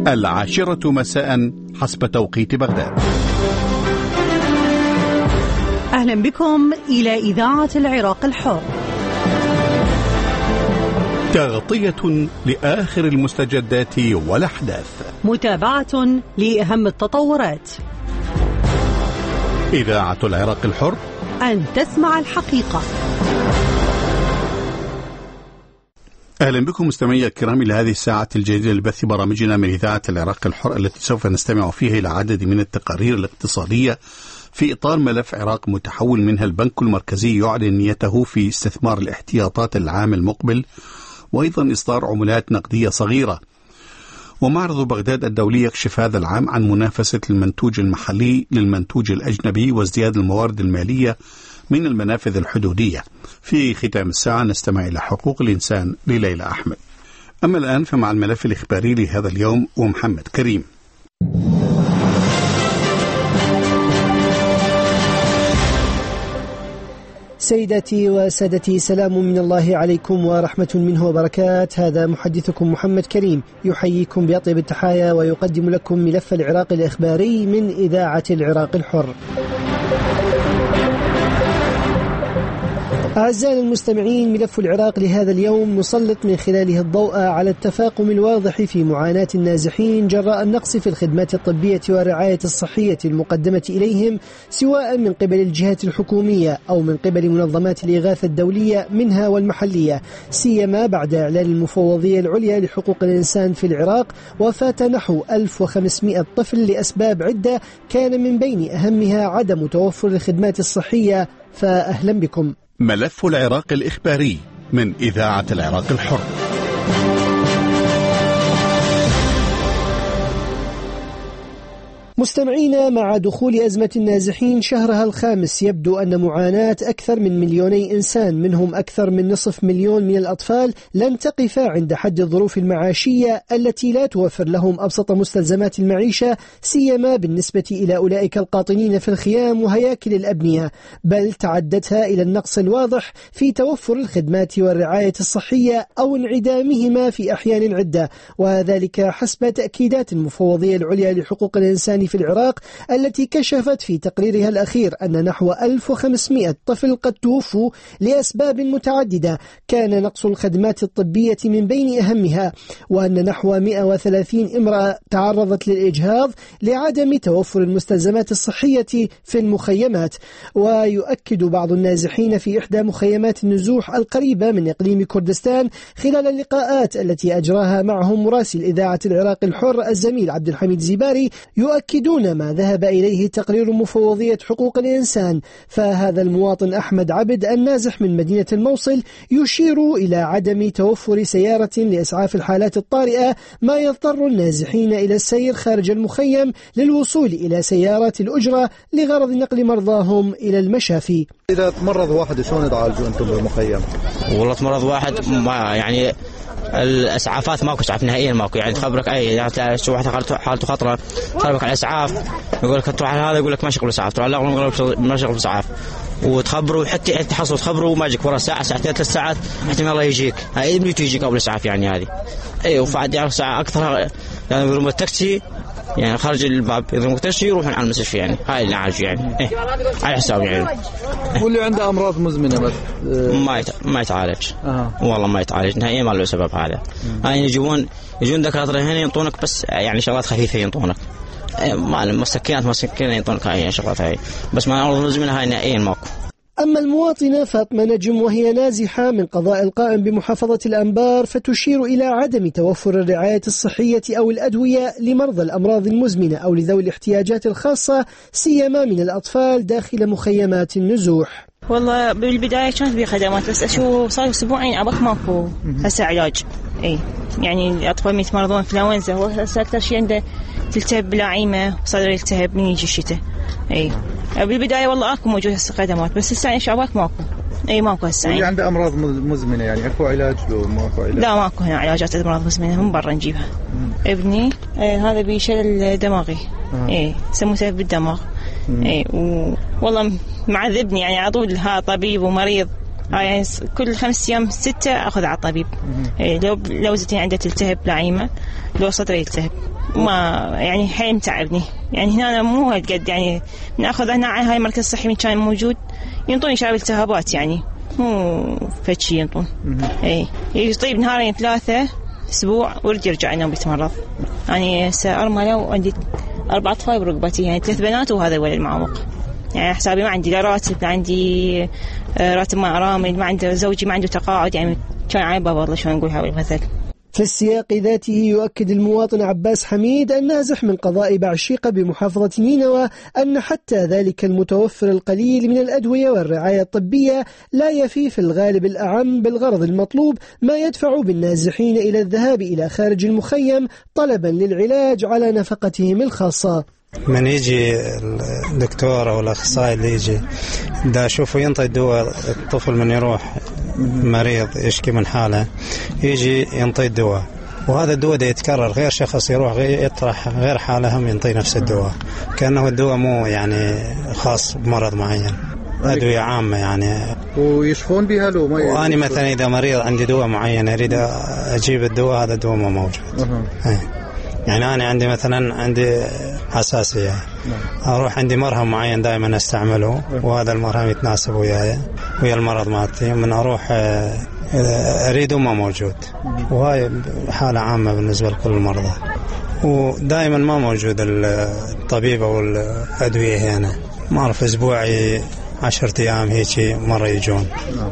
10 مساء حسب توقيت بغداد. أهلا بكم إلى إذاعة العراق الحر، تغطية لآخر المستجدات والأحداث، متابعة لأهم التطورات. إذاعة العراق الحر، أن تسمع الحقيقة. أهلا بكم مستمعي الكرام إلى هذه الساعة الجديدة لبث برامجنا من إذاعة العراق الحر، التي سوف نستمع فيها إلى عدد من التقارير الاقتصادية في إطار ملف عراق متحول، منها البنك المركزي يعلن نيته في استثمار الاحتياطات العام المقبل، وأيضا إصدار عملات نقدية صغيرة. ومعرض بغداد الدولي يكشف هذا العام عن منافسة المنتوج المحلي للمنتوج الأجنبي وازدياد الموارد المالية من المنافذ الحدودية. في ختام الساعة نستمع إلى حقوق الإنسان لليلى أحمد. أما الآن فمع الملف الإخباري لهذا اليوم ومحمد كريم. سيداتي وسادتي، سلام من الله عليكم ورحمة منه وبركات. هذا محدثكم محمد كريم يحييكم بأطيب التحايا ويقدم لكم ملف العراق الإخباري من إذاعة العراق الحر. أعزائنا المستمعين، ملف العراق لهذا اليوم نسلط من خلاله الضوء على التفاقم الواضح في معاناة النازحين جراء النقص في الخدمات الطبية والرعاية الصحية المقدمة إليهم، سواء من قبل الجهات الحكومية أو من قبل منظمات الإغاثة الدولية منها والمحلية، سيما بعد إعلان المفوضية العليا لحقوق الإنسان في العراق وفاة نحو 1500 طفل لأسباب عدة، كان من بين أهمها عدم توفر الخدمات الصحية. فأهلا بكم. ملف العراق الإخباري من إذاعة العراق الحر. مستمعينا، مع دخول أزمة النازحين شهرها الخامس، يبدو أن معاناة أكثر من 2,000,000 إنسان، منهم أكثر من نصف مليون من الأطفال، لن تقف عند حد الظروف المعاشية التي لا توفر لهم أبسط مستلزمات المعيشة، سيما بالنسبة إلى أولئك القاطنين في الخيام وهياكل الأبنية، بل تعدتها إلى النقص الواضح في توفر الخدمات والرعاية الصحية أو انعدامهما في أحيان عدة، وذلك حسب تأكيدات المفوضية العليا لحقوق الإنسان في العراق، التي كشفت في تقريرها الأخير أن نحو 1500 طفل قد توفوا لأسباب متعددة، كان نقص الخدمات الطبية من بين أهمها، وأن نحو 130 امرأة تعرضت للإجهاض لعدم توفر المستلزمات الصحية في المخيمات. ويؤكد بعض النازحين في إحدى مخيمات النزوح القريبة من إقليم كردستان خلال اللقاءات التي أجراها معهم مراسل إذاعة العراق الحر الزميل عبد الحميد زيباري، يؤكدون ما ذهب إليه تقرير مفوضية حقوق الإنسان. فهذا المواطن أحمد عبد النازح من مدينة الموصل يشير إلى عدم توفر سيارة لإسعاف الحالات الطارئة، ما يضطر النازحين إلى السير خارج المخيم للوصول إلى سيارات الأجرة لغرض نقل مرضاهم إلى المشافي. إذا تمرض واحد شلون تعالجوا أنتم بالمخيم؟ والله تمرض واحد ما يعني الاسعافات ماكو اسعاف نهائيا، ماكو يعني تخبرك اي يعني شو واحد حالته خطره تخبرك على الاسعاف، يقول لك تروح على هذا يقول لك ما شغل اسعاف، تروح على ما شغل اسعاف، وتخبروا حتى تحصلوا تخبروا ما يجيك ورا ساعه ساعتين 3 ساعات حتى ما الله يجيك، هاي اللي تجيك قبل الاسعاف يعني هذه اي. وفعد يعني ساعه اكثر يعني يضربون التاكسي يعني خارج الباب، يضربون التاكسي يروحون على المستشفى، يعني هاي اللي عاج يعني إيه. على حساب يعني. واللي عنده امراض مزمنه بس ما يتعالج والله ما يتعالج نهائيا، ما له سبب هذا. هاي يجون دكاتره هنا ينطونك بس يعني شغلات خفيفه ينطونك، مسكنات ينطونك هاي شغلات هاي، بس ما امراض مزمنه هاي نهائيا ماكو. أما المواطنة فاطمة نجم وهي نازحة من قضاء القائم بمحافظة الأنبار، فتشير إلى عدم توفر الرعاية الصحية أو الأدوية لمرضى الأمراض المزمنة أو لذوي الاحتياجات الخاصة، سيما من الأطفال داخل مخيمات النزوح. والله بالبداية كانت بي خدمات، بس أشوف صار أسبوعين عبق ماكو هسه علاج. أي يعني الأطفال يتمرضون إنفلونزا، وهسه أكثر شيء عنده تلتهب بلاعيمة وصدر يلتهب من يجي الشتاء. أي بالبداية والله أكو موجود هسه خدمات، بس هسه عبق ماكو. أي ماكو هسه. اللي عنده أمراض مزمنة يعني أكو علاج له ماكو علاج؟ لا ماكو هنا علاجات أمراض مزمنة، من برا نجيبها. ابني هذا بشلل دماغي. إيه سموه بالدماغ. إيه والله معذبني يعني على طول، ها طبيب ومريض يعني كل 5 أيام 6 أخذ على الطبيب. لو زتين عنده تلتهب لعيمة، لو صدره يلتهب، ما يعني حيل متعبني. يعني هنا أنا مو هالقد، يعني نأخذ هنا على هاي المركز الصحي من كان موجود ينطوني شراب التهابات، يعني مو فتشي ينطون. يطيب نهارين 3 أسبوع ورد يرجع ينام بيتمرض. يعني أرملة وعندي 4 أطفال برقبتي، يعني 3 بنات وهذا الولد معوق. يعني حسابي ما عندي لا راتب، لا عندي راتب ما أرامل، ما عنده زوجي ما عنده تقاعد، يعني كان عيبة والله شلون نقول هاي المثل. في السياق ذاته يؤكد المواطن عباس حميد النازح من قضاء بعشيقة بمحافظة نينوى أن حتى ذلك المتوفر القليل من الأدوية والرعاية الطبية لا يفي في الغالب الأعم بالغرض المطلوب، ما يدفع بالنازحين إلى الذهاب إلى خارج المخيم طلبا للعلاج على نفقتهم الخاصة. من يجي الدكتور أو الأخصائي اللي يجي دا شوفه ينطي الدواء، الطفل من يروح مريض يشكي من حاله يجي ينطي الدواء، وهذا الدواء ده يتكرر، غير شخص يروح يطرح غير حاله هم ينطي نفس الدواء، كأنه الدواء مو يعني خاص بمرض معين، أدوية عامة يعني. ويشفون بها له ما وأنا مثلا إذا مريض عندي دواء معين أريد أجيب الدواء، هذا الدواء ما موجود. يعني أنا عندي مثلا عندي حساسية، أروح عندي مرهم معين دائما أستعمله، وهذا المرهم يتناسب وياي ويا المرض مالتي، من أروح أريده ما موجود، وهاي حالة عامة بالنسبة لكل المرضى، ودائما ما موجود الطبيب أو الأدوية هنا. ما أعرف أسبوعي 10 أيام هيك مرة يجون،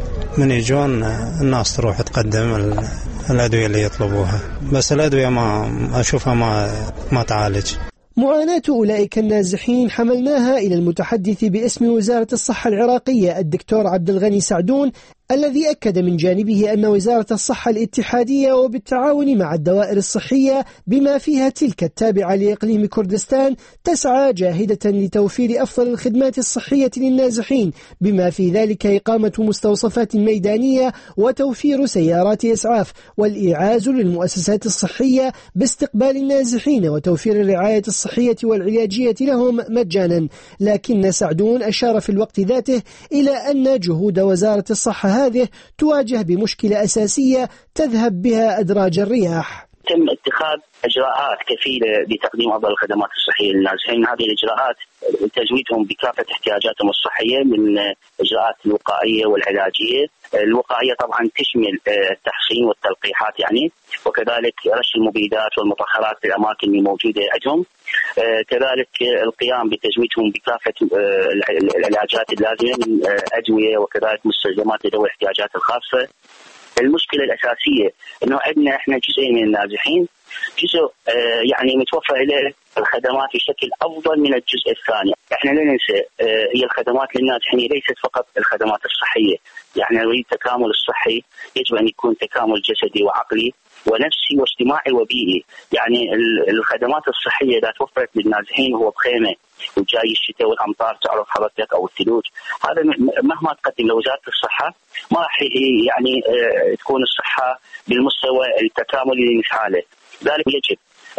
من يجون الناس تروح تقدم الأدوية اللي يطلبوها، بس الأدوية ما أشوفها ما تعالج. معاناة أولئك النازحين حملناها إلى المتحدث باسم وزارة الصحة العراقية الدكتور عبد الغني سعدون، الذي أكد من جانبه أن وزارة الصحة الاتحادية وبالتعاون مع الدوائر الصحية بما فيها تلك التابعة لإقليم كردستان تسعى جاهدة لتوفير أفضل الخدمات الصحية للنازحين، بما في ذلك إقامة مستوصفات ميدانية وتوفير سيارات إسعاف والإعاز للمؤسسات الصحية باستقبال النازحين وتوفير الرعاية الصحية والعلاجية لهم مجانا. لكن سعدون أشار في الوقت ذاته إلى أن جهود وزارة الصحة هذه تواجه بمشكلة أساسية تذهب بها أدراج الرياح. تم اتخاذ إجراءات كفيلة بتقديم أفضل الخدمات الصحية للنازحين. هذه الإجراءات تزويدهم بكافة احتياجاتهم الصحية من إجراءات الوقائية والعلاجية. الوقائية طبعا تشمل التحصين والتلقيحات يعني، وكذلك رش المبيدات والمطهرات في الأماكن الموجودة عندهم. كذلك القيام بتزويدهم بكافة العلاجات اللازمة من أدوية وكذلك مستلزمات ذوي الاحتياجات الخاصة. المشكلة الأساسية إنه عندنا إحنا جزئين من النازحين، جزء يعني متوفر له الخدمات بشكل أفضل من الجزء الثاني. إحنا لا ننسى هي الخدمات للنازحين ليست فقط الخدمات الصحية، يعني نريد التكامل الصحي يجب أن يكون تكامل جسدي وعقلي ونفسي واجتماعي وبيئي. يعني الخدمات الصحية إذا توفرت للنازحين هو بخيمة وجاي الشتاء والأمطار تعرف حضرتك أو الثلوج، هذا مهما تقدم لوزارة الصحة ما راح يعني تكون الصحة بالمستوى التكاملي اللي نسعى له. ذلك يجب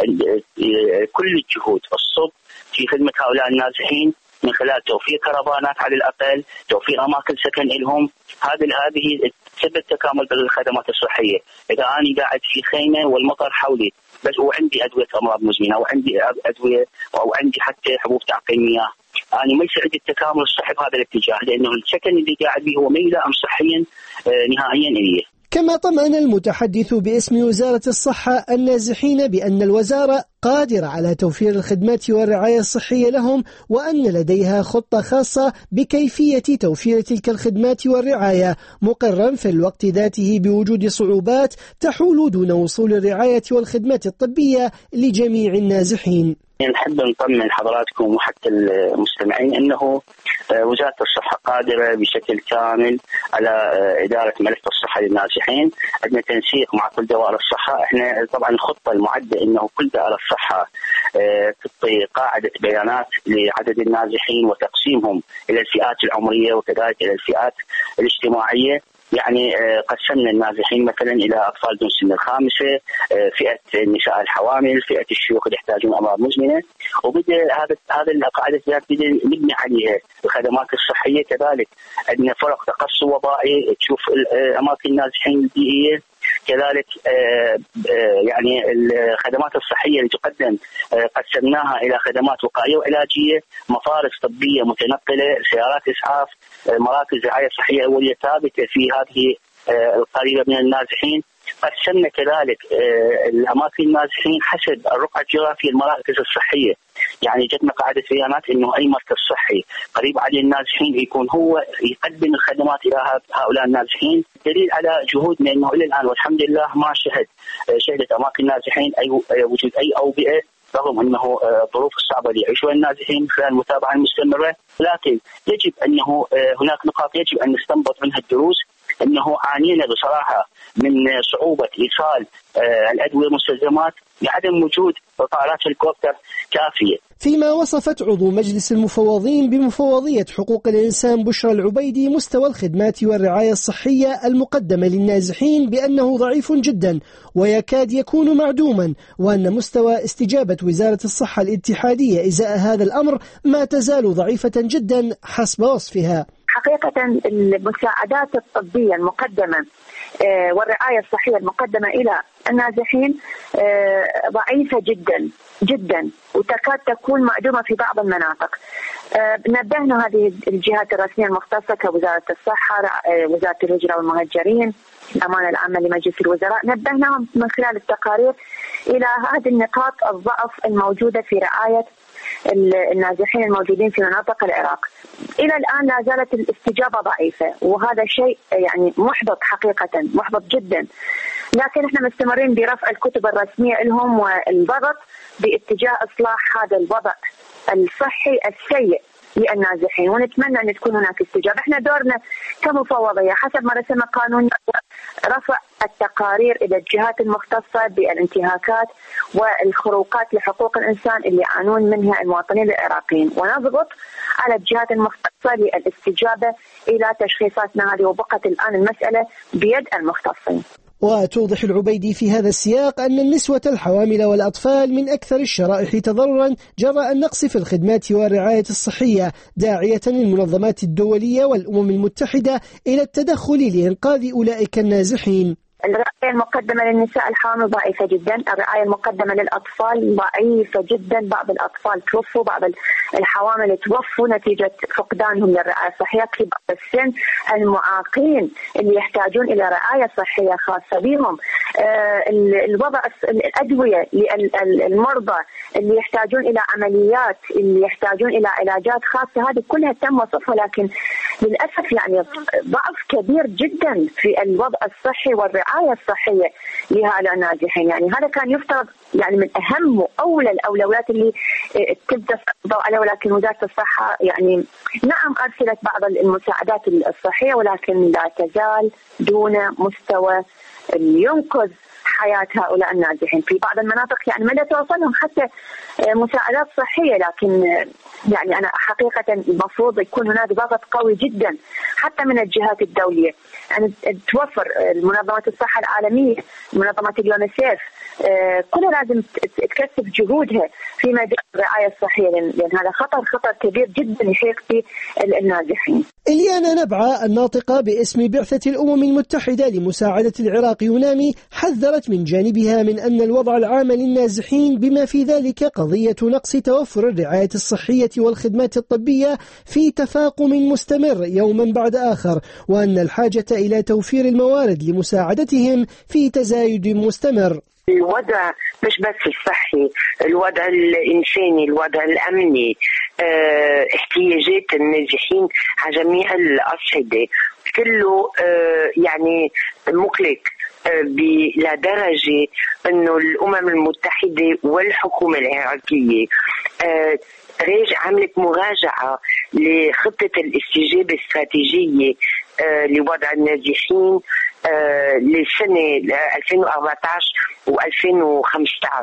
كل الجهود الصب في خدمة هؤلاء النازحين من خلال توفير كرفانات على الأقل، توفير أماكن سكن لهم. هذه تثبت تكامل بالخدمات الصحية. إذا أنا قاعد في خيمة والمطر حولي بس وعندي أدوية أمراض مزمنة وعندي أدوية أو عندي حتى حبوب تعقيم مياه، أنا ما يصير عندي التكامل الصحي بهذا الاتجاه، لأنه السكن اللي قاعد به هو ما يلائم صحيا نهائيا إليه. كما طمأن المتحدث باسم وزارة الصحة النازحين بأن الوزارة قادرة على توفير الخدمات والرعاية الصحية لهم، وأن لديها خطة خاصة بكيفية توفير تلك الخدمات والرعاية، مقرا في الوقت ذاته بوجود صعوبات تحول دون وصول الرعاية والخدمات الطبية لجميع النازحين. نحب نطمن حضراتكم وحتى المستمعين أنه وزارة الصحة قادرة بشكل كامل على إدارة ملف الصحة للنازحين. عندنا تنسيق مع كل دوائر الصحة. احنا طبعا الخطة المعدة أنه كل دائرة الصحة تعطي قاعدة بيانات لعدد النازحين وتقسيمهم إلى الفئات العمرية وكذلك إلى الفئات الاجتماعية. يعني قسمنا النازحين مثلا إلى أطفال دون سن الخامسة، فئة النساء الحوامل، فئة الشيوخ اللي يحتاجون أمراض مزمنة، وبدأ هذا القاعدة بدأ نبني عليها الخدمات الصحية. كذلك عندنا فرق تقصي وبائي تشوف أماكن النازحين البيئية. كذلك يعني الخدمات الصحية اللي تقدم قسمناها إلى خدمات وقائية وعلاجية، مفارس طبية متنقلة، سيارات إسعاف، مراكز رعاية صحية أولية ثابتة في هذه القريبة من النازحين. قسمنا كذلك الأماكن النازحين حسب الرقعة الجغرافية المراكز الصحية، يعني جتنا قاعدة بيانات إنه أي مركز صحي قريب على النازحين يكون هو يقدم الخدمات إلى هؤلاء النازحين. دليل على جهودنا إنه إلى الآن والحمد لله ما شهدت أماكن النازحين وجود أي أوبئة، رغم أنه الظروف الصعبة اللي يعيشها النازحين خلال المتابعة المستمرة. لكن يجب أنه هناك نقاط يجب أن نستنبط منها الدروس، أنه عانينا بصراحة من صعوبة إيصال الأدوية والمستلزمات لعدم وجود طائرات هليكوبتر كافية. فيما وصفت عضو مجلس المفوضين بمفوضية حقوق الإنسان بشرى العبيدي مستوى الخدمات والرعاية الصحية المقدمة للنازحين بأنه ضعيف جدا ويكاد يكون معدوما، وأن مستوى استجابة وزارة الصحة الاتحادية إزاء هذا الأمر ما تزال ضعيفة جدا حسب وصفها. حقيقة المساعدات الطبية المقدمة والرعاية الصحية المقدمة إلى النازحين ضعيفة جدا جدا وتكاد تكون معدومة في بعض المناطق. نبهنا هذه الجهات الرسمية المختصة كوزارة الصحة، وزارة الهجرة والمهجرين، الأمانة العامة لمجلس الوزراء، نبهناهم من خلال التقارير إلى هذه النقاط الضعف الموجودة في رعاية النازحين الموجودين في مناطق العراق. إلى الآن لا زالت الاستجابة ضعيفة، وهذا شيء يعني محبط، حقيقة محبط جدا. لكن احنا مستمرين برفع الكتب الرسمية لهم والضغط باتجاه إصلاح هذا الوضع الصحي السيء للنازحين، ونتمنى أن تكون هناك استجابة. احنا دورنا كمفوضية حسب ما رسم قانون رفع التقارير إلى الجهات المختصة بالانتهاكات والخروقات لحقوق الإنسان اللي يعانون منها المواطنين العراقيين، ونضغط على الجهات المختصة للاستجابة إلى تشخيصاتنا هذه، وبقت الآن المسألة بيد المختصين. وتوضح العبيدي في هذا السياق أن النسوة الحوامل والأطفال من أكثر الشرائح تضررا جراء النقص في الخدمات والرعاية الصحية، داعية للمنظمات الدولية والأمم المتحدة إلى التدخل لإنقاذ أولئك النازحين. الرعاية المقدمة للنساء الحامل ضعيفة جدا، الرعاية المقدمة للأطفال ضعيفة جدا، بعض الأطفال توفوا، بعض الحوامل توفوا نتيجة فقدانهم للرعاية الصحية، في بعض السن المعاقين اللي يحتاجون إلى رعاية صحية خاصة بهم، الوضع الأدوية للمرضى اللي يحتاجون إلى عمليات، اللي يحتاجون إلى علاجات خاصة، هذه كلها تم وصفها، لكن للأسف يعني ضعف كبير جدا في الوضع الصحي والرعاية الصحية لهؤلاء النازحين. يعني هذا كان يفترض يعني من أهم وأولى الأولويات اللي تبدأ الضوء عليها، ولكن وزارة الصحة يعني نعم أرسلت بعض المساعدات الصحية، ولكن لا تزال دون مستوى ينقذ حياة هؤلاء النازحين. في بعض المناطق يعني ما توصلهم حتى مساعدات صحية، لكن يعني أنا حقيقة المفروض يكون هناك ضغط قوي جدا حتى من الجهات الدولية، يعني توفر منظمة الصحة العالمية، منظمة اليونيسيف، كلها لازم تكثف جهودها في مجال الرعاية الصحية، لأن هذا خطر كبير جدا يحيق في النازحين. إليانا نبعة الناطقة باسم بعثة الأمم المتحدة لمساعدة العراق يونامي حذرت من جانبها من أن الوضع العام للنازحين بما في ذلك قضية نقص توفر الرعاية الصحية والخدمات الطبية في تفاقم مستمر يوما بعد آخر، وأن الحاجة إلى توفير الموارد لمساعدتهم في تزايد مستمر. الوضع مش بس الصحي، الوضع الإنساني، الوضع الأمني، احتياجات النازحين على جميع الأصعدة كله يعني مقلق لدرجة أنه الأمم المتحدة والحكومة العراقية عملت مراجعة لخطة الاستجابة الاستراتيجية لوضع النازحين لسنة 2014 و2015.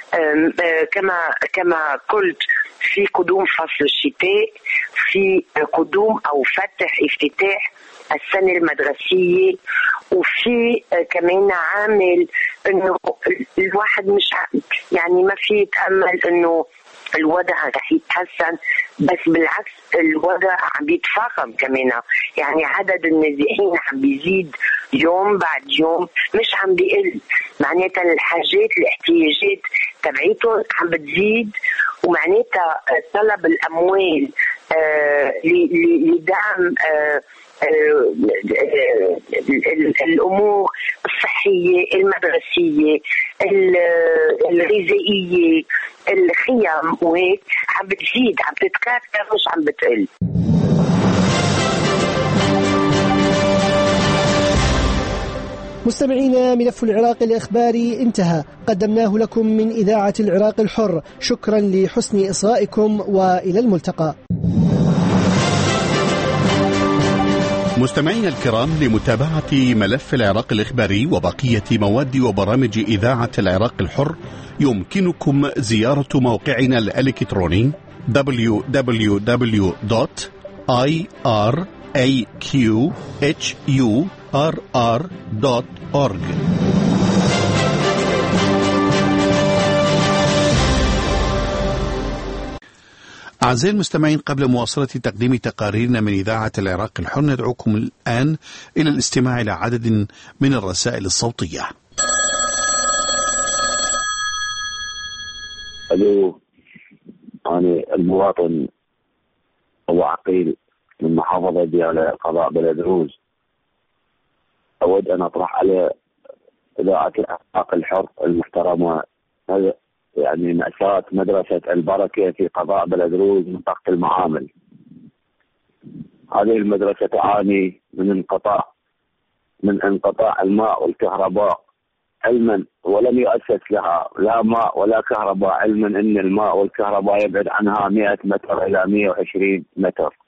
كما قلت في قدوم فصل الشتاء، في قدوم أو افتتاح السنة المدرسية، وفي كمان عامل انه الواحد مش يعني ما في يتأمل انه الوضع رح يتحسن، بس بالعكس الوضع عم بيتفاقم كمان. يعني عدد النازحين عم بيزيد يوم بعد يوم، مش عم بيقل. معناتها الاحتياجات تبعيتهم عم بتزيد، ومعناتها طلب الأموال لدعم الأمور الصحية، المدرسية، الغذائية، الخيام وهيك عم بتزيد، عم تتكاثر مش عم بتقل. مستمعينا، ملف العراق الإخباري انتهى، قدمناه لكم من إذاعة العراق الحر. شكرا لحسن إصغائكم وإلى الملتقى. مستمعينا الكرام، لمتابعة ملف العراق الإخباري وبقية مواد وبرامج إذاعة العراق الحر يمكنكم زيارة موقعنا الإلكتروني www.iraqhurr.org. أعزائي المستمعين، قبل مواصلة تقديم تقاريرنا من إذاعة العراق الحر ندعوكم الآن إلى الاستماع إلى عدد من الرسائل الصوتية. ألو، أنا المواطن أبو عقيل من محافظة ديالى قضاء بلد روز. أود أن أطرح على إذاعة العراق الحر المحترمة يعني مأساة مدرسة البركة في قضاء بلد روز منطقة المعامل. هذه المدرسة تعاني من انقطاع الماء والكهرباء علما، ولم يؤسس لها لا ماء ولا كهرباء، علما أن الماء والكهرباء يبعد عنها 100 متر إلى 120 متر.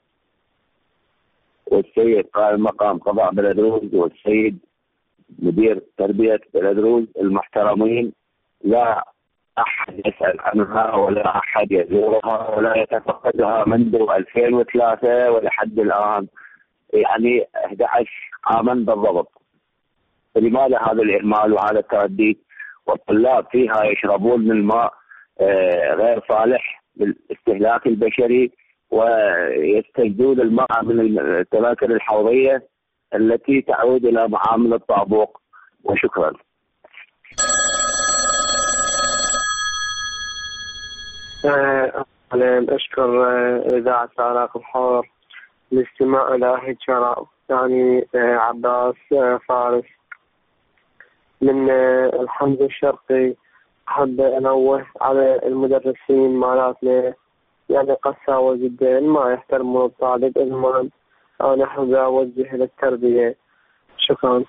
والسيد قائم مقام قضاء بلد روز والسيد مدير تربية بلد روز المحترمين لا أحد يسأل عنها ولا أحد يزورها ولا يتفقدها منذ 2003 ولحد الآن، يعني 11 عاما بالضبط. فلماذا هذا الإهمال وهذا التردي؟ والطلاب فيها يشربون من الماء غير صالح للاستهلاك البشري، ويستجدون الماء من التذاكر الحوضية التي تعود إلى معامل الطابوق. وشكرا. أشكر إذاعة العراق الحر للاستماع إلى هيك شراب. يعني عباس فارس من الحمد الشرقي. أحب أنوه على المدرسين مالاتنا، يعني قساوة جدا، ما يحترمون الطالب. المهم أنا أحب أوجه للتربية. شكرا.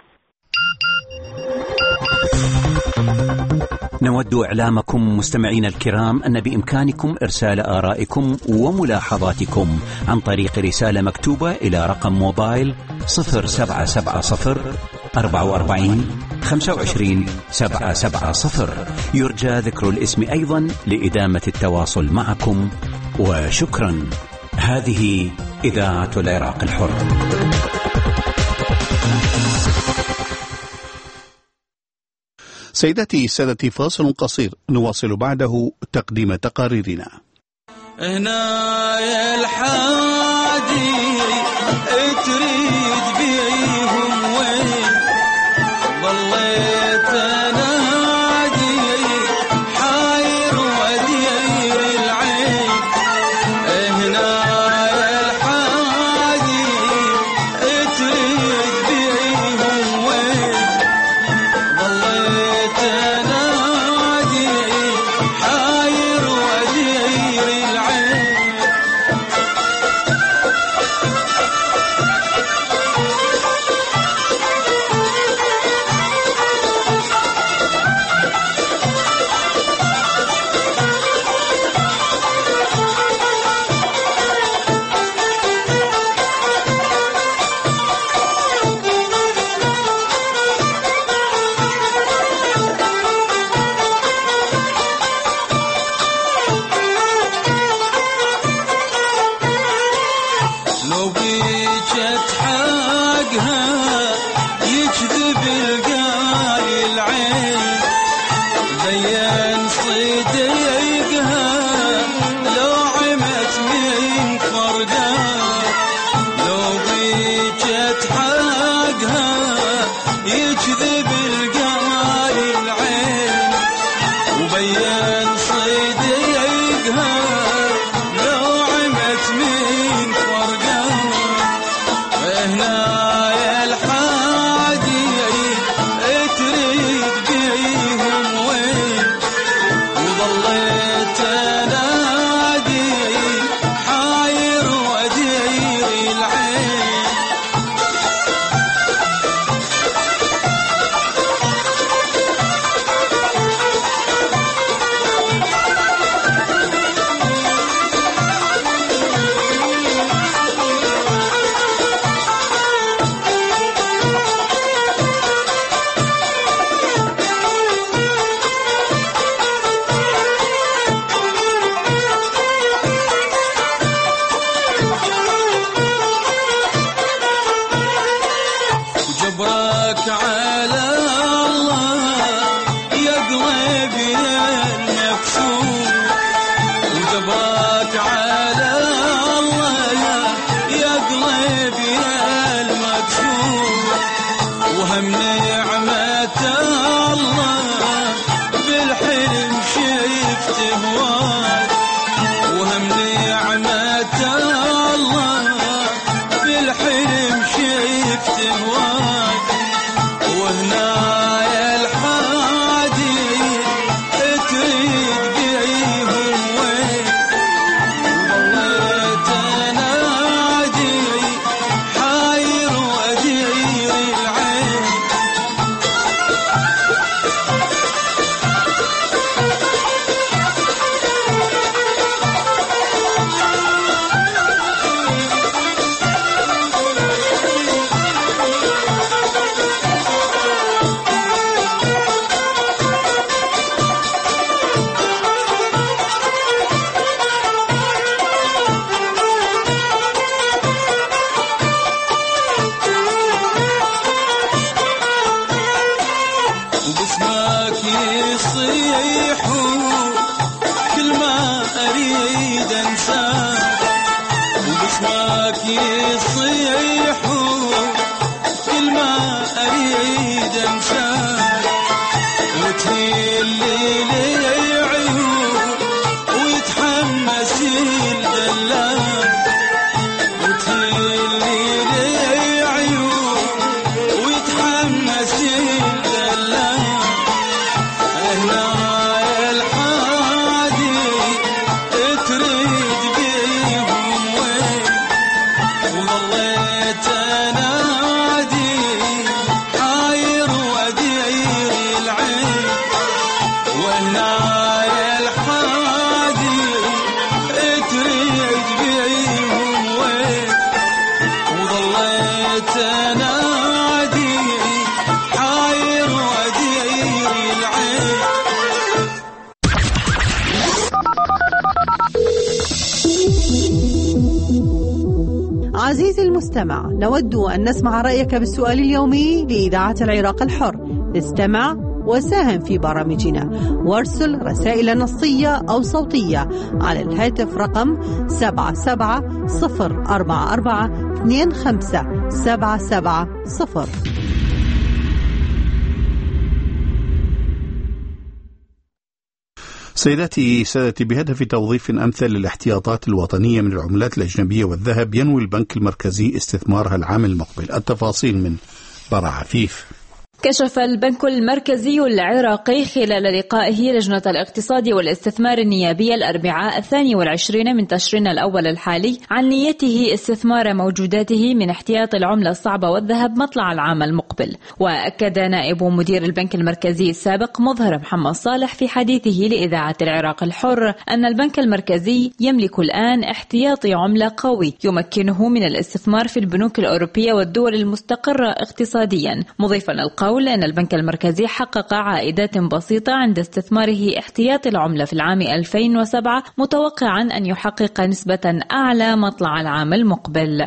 نود إعلامكم مستمعين الكرام أن بإمكانكم إرسال آرائكم وملاحظاتكم عن طريق رسالة مكتوبة إلى رقم موبايل 0770 44 25 770. يرجى ذكر الاسم أيضا لإدامة التواصل معكم، وشكرا. هذه إذاعة العراق الحر. سيداتي سادتي، فاصل قصير نواصل بعده تقديم تقاريرنا. هنا يا الحادي تريد بيهم وين؟ ضليت انادي حاير ودير العين. هنا يا الحادي تريد بيهم وين؟ ضليت انادي حاير ودير العين. وبين صديقها لو عمت من فرقه لو بيجت حقها يكذب القمر العين وبين صديقها لو عمت من فرقه هنا يا الحادي تريد بيهم وين وظليت انادي حاير وادير العين جبرك على الله يا قلبي المكسور وجبرك على الله يا قلبي المكسور وهم نعمة الله بالحلم شفت هواك وهم نعمة الله بالحلم شفت هواك وهنا يا الحادي تريد بيهم وين وظليت انادي حاير وادير العين وباسمك يصيحوا كل ما اريد انساك وباسمك يصيحوا كل ما اريد انساك وتهلي لي عيون ويتحمس الدلال وتهلي لي عيون ويتحمس الدلال هنا يا الحادي تريد بيهم وين وظليت انادي حاير وادير العين وهنا يا الحادي تريد بيهم وين وظليت انادي حاير وادير العين عزيزي المستمع، نود أن نسمع رأيك بالسؤال اليومي لإذاعة العراق الحر. استمع وساهم في برامجنا وارسل رسائل نصية أو صوتية على الهاتف رقم 77044257770. سيداتي سادتي، بهدف توظيف أمثل للاحتياطات الوطنية من العملات الأجنبية والذهب ينوي البنك المركزي استثمارها العام المقبل. التفاصيل من برع عفيف. كشف البنك المركزي العراقي خلال لقائه لجنة الاقتصاد والاستثمار النيابية الأربعاء 22 من تشرين الأول الحالي عن نيته استثمار موجوداته من احتياط العملة الصعبة والذهب مطلع العام المقبل. وأكد نائب مدير البنك المركزي السابق مظهر محمد صالح في حديثه لإذاعة العراق الحر أن البنك المركزي يملك الآن احتياطي عملة قوي يمكنه من الاستثمار في البنوك الأوروبية والدول المستقرة اقتصاديا، مضيفا القول أن البنك المركزي حقق عائدات بسيطة عند استثماره احتياطي العملة في العام 2007، متوقعا أن يحقق نسبة أعلى مطلع العام المقبل.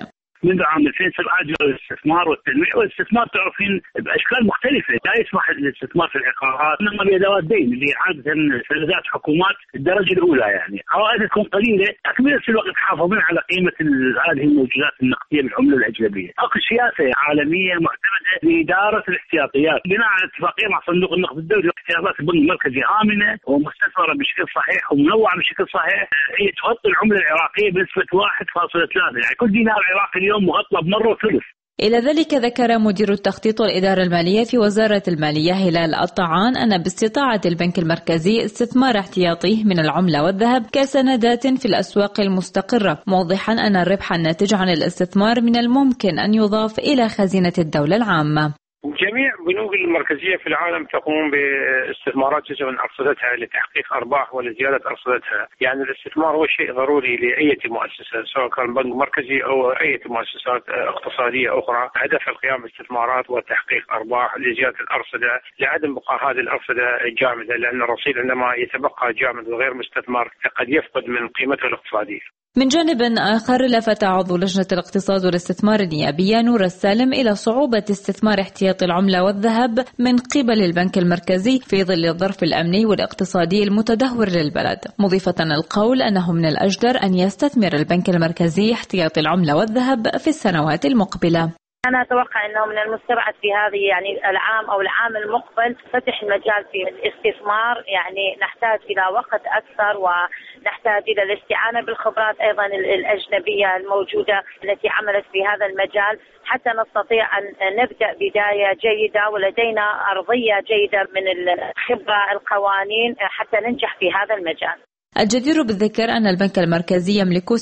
منذ عام 2007 أجراء الاستثمار والتنمية. والاستثمار تعرفين بأشكال مختلفة، لا يسمح الاستثمار في العقارات إنما بأدوات دين اللي عادة سندات حكومات الدرجة الأولى، يعني عوائدها تكون قليلة لكن بنفس الوقت حافظين على قيمة هذه الموجودات النقدية بالعملة الأجنبية. أكو سياسة عالمية معتمدة لإدارة الاحتياطيات بناء على اتفاقية مع صندوق النقد الدولي. احتياطات البنك المركزي آمنة ومستثمرة بشكل صحيح ومنوعة بشكل صحيح، هي تغطي العملة العراقية بنسبة 1.3، يعني كل دينار عراقي اليوم مغطى بمرة وثلث. إلى ذلك ذكر مدير التخطيط والإدارة المالية في وزارة المالية هلال الطعان أن باستطاعة البنك المركزي استثمار احتياطيه من العملة والذهب كسندات في الأسواق المستقرة، موضحا أن الربح الناتج عن الاستثمار من الممكن أن يضاف إلى خزينة الدولة العامة. جميع البنوك المركزية في العالم تقوم باستثمارات جزء من أرصدتها لتحقيق أرباح ولزيادة أرصدتها، يعني الاستثمار هو شيء ضروري لأي مؤسسة سواء كان بنك مركزي أو أي مؤسسات اقتصادية أخرى، هدف القيام باستثمارات وتحقيق أرباح لزيادة الأرصدة لعدم بقاء هذه الأرصدة جامدة، لأن الرصيد عندما يتبقى جامد وغير مستثمر قد يفقد من قيمته الاقتصادية. من جانب آخر لفت عضو لجنة الاقتصاد والاستثمار النيابية نور السالم إلى صعوبة استثمار احتياطي العملة والذهب من قبل البنك المركزي في ظل الظرف الأمني والاقتصادي المتدهور للبلد، مضيفة القول أنه من الأجدر أن يستثمر البنك المركزي احتياطي العملة والذهب في السنوات المقبلة. أنا أتوقع أنه من المستبعد في هذه يعني العام أو العام المقبل فتح المجال في الاستثمار، يعني نحتاج إلى وقت أكثر ونحتاج إلى الاستعانة بالخبرات أيضا الأجنبية الموجودة التي عملت في هذا المجال حتى نستطيع أن نبدأ بداية جيدة، ولدينا أرضية جيدة من الخبرة القوانين حتى ننجح في هذا المجال. الجدير بالذكر أن البنك المركزي يملك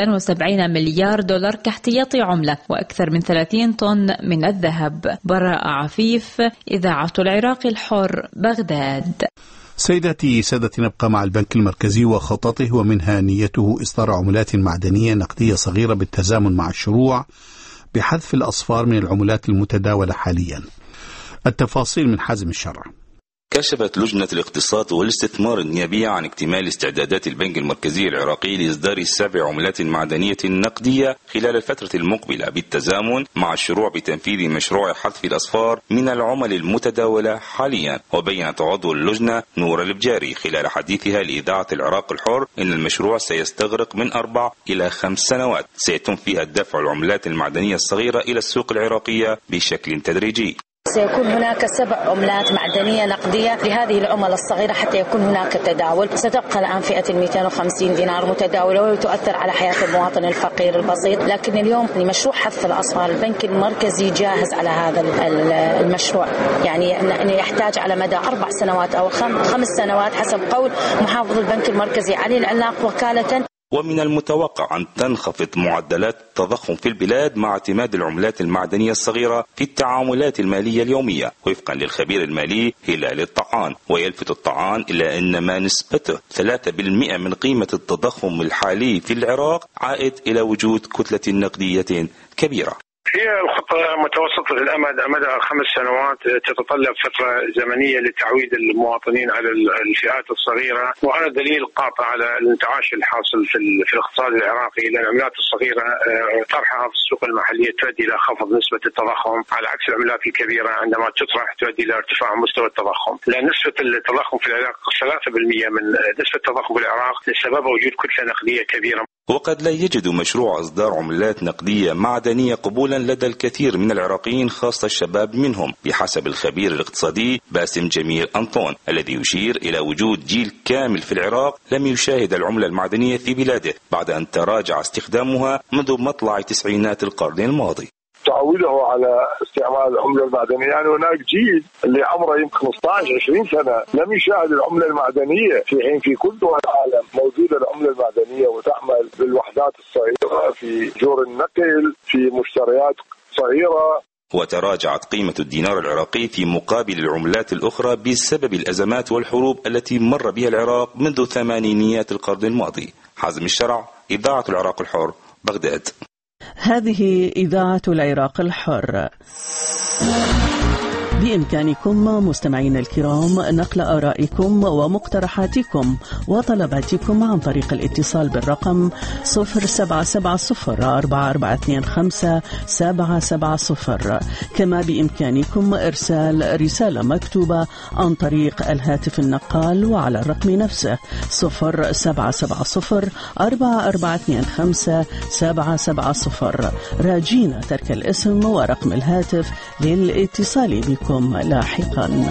76 مليار دولار كاحتياطي عملة وأكثر من 30 طن من الذهب. براء عفيف، إذاعة العراق الحر، بغداد. سيداتي سادتي، نبقى مع البنك المركزي وخططه، ومنها نيته إصدار عملات معدنية نقدية صغيرة بالتزامن مع الشروع بحذف الأصفار من العملات المتداولة حاليا. التفاصيل من حازم الشرع. كشفت لجنة الاقتصاد والاستثمار النيابية عن اكتمال استعدادات البنك المركزي العراقي لإصدار 7 عملات معدنية نقدية خلال الفترة المقبلة بالتزامن مع الشروع بتنفيذ مشروع حذف الأصفار من العمل المتداولة حاليا. وبينت عضو اللجنة نور البجاري خلال حديثها لإذاعة العراق الحر أن المشروع سيستغرق من 4 إلى 5 سنوات سيتم فيها دفع العملات المعدنية الصغيرة إلى السوق العراقية بشكل تدريجي. سيكون هناك 7 عملات معدنية نقدية لهذه العمل الصغيرة حتى يكون هناك تداول. ستبقى الآن فئة 250 دينار متداولة وتؤثر على حياة المواطن الفقير البسيط، لكن اليوم مشروع حذف الأصفار البنك المركزي جاهز على هذا المشروع، يعني أنه يحتاج على مدى 4 سنوات أو 5 سنوات حسب قول محافظ البنك المركزي علي العلاق وكالة. ومن المتوقع أن تنخفض معدلات التضخم في البلاد مع اعتماد العملات المعدنية الصغيرة في التعاملات المالية اليومية، وفقا للخبير المالي هلال الطعان. ويلفت الطعان إلى أن ما نسبته 3% من قيمة التضخم الحالي في العراق عائد إلى وجود كتلة نقدية كبيرة. هي الخطة متوسطة الأمد، أمدها 5 سنوات، تتطلب فترة زمنية لتعويد المواطنين على الفئات الصغيرة، وهذا دليل قاطع على الانتعاش الحاصل في الاقتصاد العراقي، لأن العملات الصغيرة طرحها في السوق المحلية تؤدي إلى خفض نسبة التضخم، على عكس العملات الكبيرة عندما تطرح تؤدي إلى ارتفاع مستوى التضخم. لأن نسبة التضخم في العراق 3% من نسبة التضخم في العراق لسبب وجود كتلة نقدية كبيرة. وقد لا يجد مشروع إصدار عملات نقدية معدنية قبولا لدى الكثير من العراقيين خاصة الشباب منهم، بحسب الخبير الاقتصادي باسم جميل أنطون، الذي يشير إلى وجود جيل كامل في العراق لم يشاهد العملة المعدنية في بلاده بعد أن تراجع استخدامها منذ مطلع تسعينات القرن الماضي. تعويده على استعمال العملة المعدنية، يعني هناك جيل اللي عمره يمكن 15-20 سنة لم يشاهد العملة المعدنية، في حين في كل دول العالم موجودة العملة المعدنية وتعمل بالوحدات الصغيرة في جور النقل في مشتريات صغيرة. وتراجعت قيمة الدينار العراقي في مقابل العملات الأخرى بسبب الأزمات والحروب التي مر بها العراق منذ ثمانينيات القرن الماضي. حازم الشرع، إذاعة العراق الحر، بغداد. هذه إذاعة العراق الحر. بإمكانكم مستمعين الكرام نقل آرائكم ومقترحاتكم وطلباتكم عن طريق الاتصال بالرقم 0770-4425-770. كما بإمكانكم إرسال رسالة مكتوبة عن طريق الهاتف النقال وعلى الرقم نفسه 0770-4425-770. راجين ترك الاسم ورقم الهاتف للاتصال بكم لاحقا.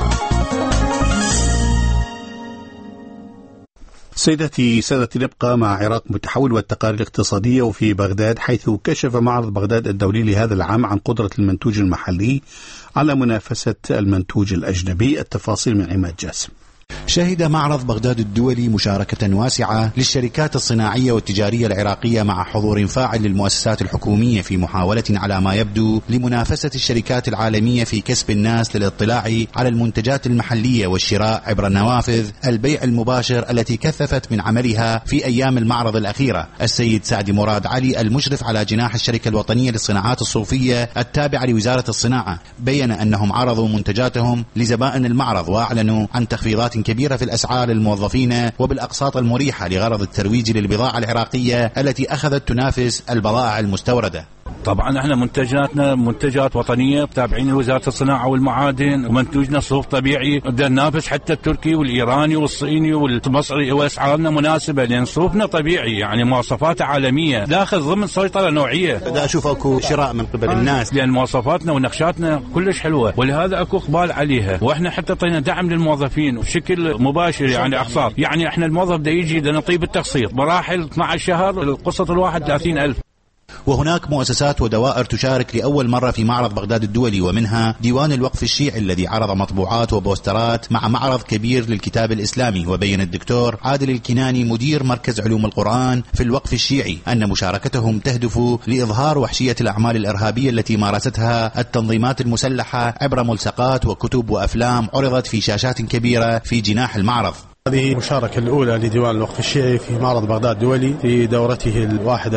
سيدتي سادتي، نبقى مع عراق متحول والتقارير الاقتصادية وفي بغداد، حيث كشف معرض بغداد الدولي لهذا العام عن قدرة المنتوج المحلي على منافسة المنتوج الأجنبي. التفاصيل من عماد جاسم. شهد معرض بغداد الدولي مشاركة واسعة للشركات الصناعية والتجارية العراقية مع حضور فاعل للمؤسسات الحكومية في محاولة على ما يبدو لمنافسة الشركات العالمية في كسب الناس للاطلاع على المنتجات المحلية والشراء عبر نوافذ البيع المباشر التي كثفت من عملها في أيام المعرض الأخيرة. السيد سعد مراد علي المشرف على جناح الشركة الوطنية للصناعات الصوفية التابعة لوزارة الصناعة بيّن أنهم عرضوا منتجاتهم لزبائن المعرض وأعلنوا عن تخفيضات كبيرة في الأسعار للموظفين وبالأقساط المريحة لغرض الترويج للبضاعة العراقية التي أخذت تنافس البضائع المستوردة. طبعا احنا منتجاتنا منتجات وطنيه تابعين لوزاره الصناعه والمعادن، ومنتوجنا صوف طبيعي بدنا ننافس حتى التركي والايراني والصيني والمصري، واسعارنا مناسبه لان صوفنا طبيعي يعني مواصفاته عالميه داخل ضمن سيطره نوعيه. بدأ اشوف اكو شراء من قبل الناس لان مواصفاتنا ونقشاتنا كلش حلوه، ولهذا اكو اقبال عليها، واحنا حتى اعطينا دعم للموظفين بشكل مباشر يعني اقساط. يعني احنا الموظف ده يجي ده نطيب التقسيط مراحل 12 شهر، القسط الواحد 30,000. وهناك مؤسسات ودوائر تشارك لأول مرة في معرض بغداد الدولي، ومنها ديوان الوقف الشيعي الذي عرض مطبوعات وبوسترات مع معرض كبير للكتاب الإسلامي. وبين الدكتور عادل الكناني مدير مركز علوم القرآن في الوقف الشيعي أن مشاركتهم تهدف لإظهار وحشية الأعمال الإرهابية التي مارستها التنظيمات المسلحة عبر ملصقات وكتب وأفلام عرضت في شاشات كبيرة في جناح المعرض. هذه المشاركة الأولى لديوان الوقف الشيعي في معرض بغداد الدولي في دورته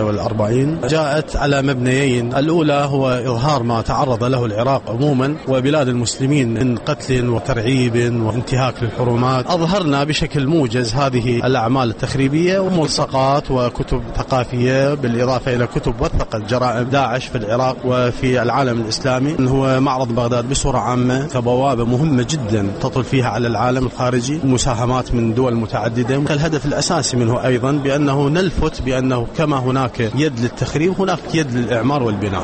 41 جاءت على مبنيين. الأولى هو إظهار ما تعرض له العراق عموما وبلاد المسلمين من قتل وترعيب وانتهاك للحرمات. أظهرنا بشكل موجز هذه الأعمال التخريبية وملصقات وكتب ثقافية، بالإضافة إلى كتب وثقت جرائم داعش في العراق وفي العالم الإسلامي. هو معرض بغداد بصورة عامة كبوابة مهمة جدا تطل فيها على العالم الخارجي مساهمات من دول متعددة. الهدف الأساسي منه أيضا بأنه نلفت بأنه كما هناك يد للتخريب هناك يد للإعمار والبناء.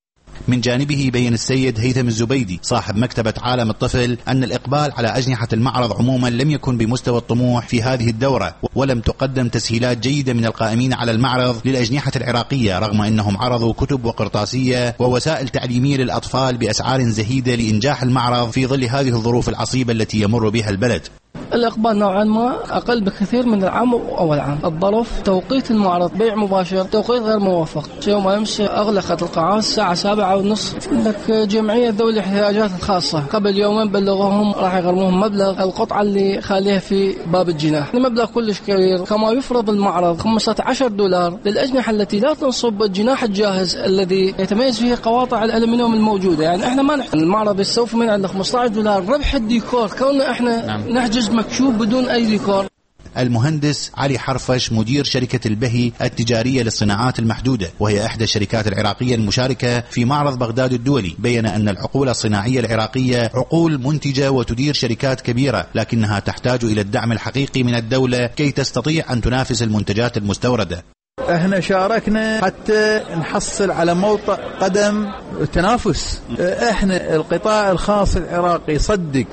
من جانبه بين السيد هيثم الزبيدي صاحب مكتبة عالم الطفل أن الإقبال على أجنحة المعرض عموما لم يكن بمستوى الطموح في هذه الدورة، ولم تقدم تسهيلات جيدة من القائمين على المعرض للأجنحة العراقية، رغم أنهم عرضوا كتب وقرطاسية ووسائل تعليمية للأطفال بأسعار زهيدة لإنجاح المعرض في ظل هذه الظروف العصيبة التي يمر بها البلد. الإقبال نوعا ما أقل بكثير من العام أول عام. الظرف توقيت المعرض بيع مباشر، توقيت غير موفق. يوم أمس أغلقت القاعات الساعة 7:30. عندك جمعية ذوي الاحتياجات الخاصة قبل يومين بلغوهم راح يغرموهم مبلغ القطعة اللي خاليها في باب الجناح، مبلغ كلش كبير. كما يفرض المعرض $15 للأجنحة التي لا تنصب الجناح الجاهز الذي يتميز فيه قواطع الألمنيوم الموجودة. يعني احنا ما نحتاج المعرض يستوفي من عندنا $15 ربح الديكور، كوننا احنا نحجز مكشوف بدون أي ديكور. المهندس علي حرفش مدير شركة البهي التجارية للصناعات المحدودة، وهي إحدى الشركات العراقية المشاركة في معرض بغداد الدولي، بيّن أن العقول الصناعية العراقية عقول منتجة وتدير شركات كبيرة، لكنها تحتاج إلى الدعم الحقيقي من الدولة كي تستطيع أن تنافس المنتجات المستوردة. احنا شاركنا حتى نحصل على موطئ قدم التنافس. احنا القطاع الخاص العراقي صدق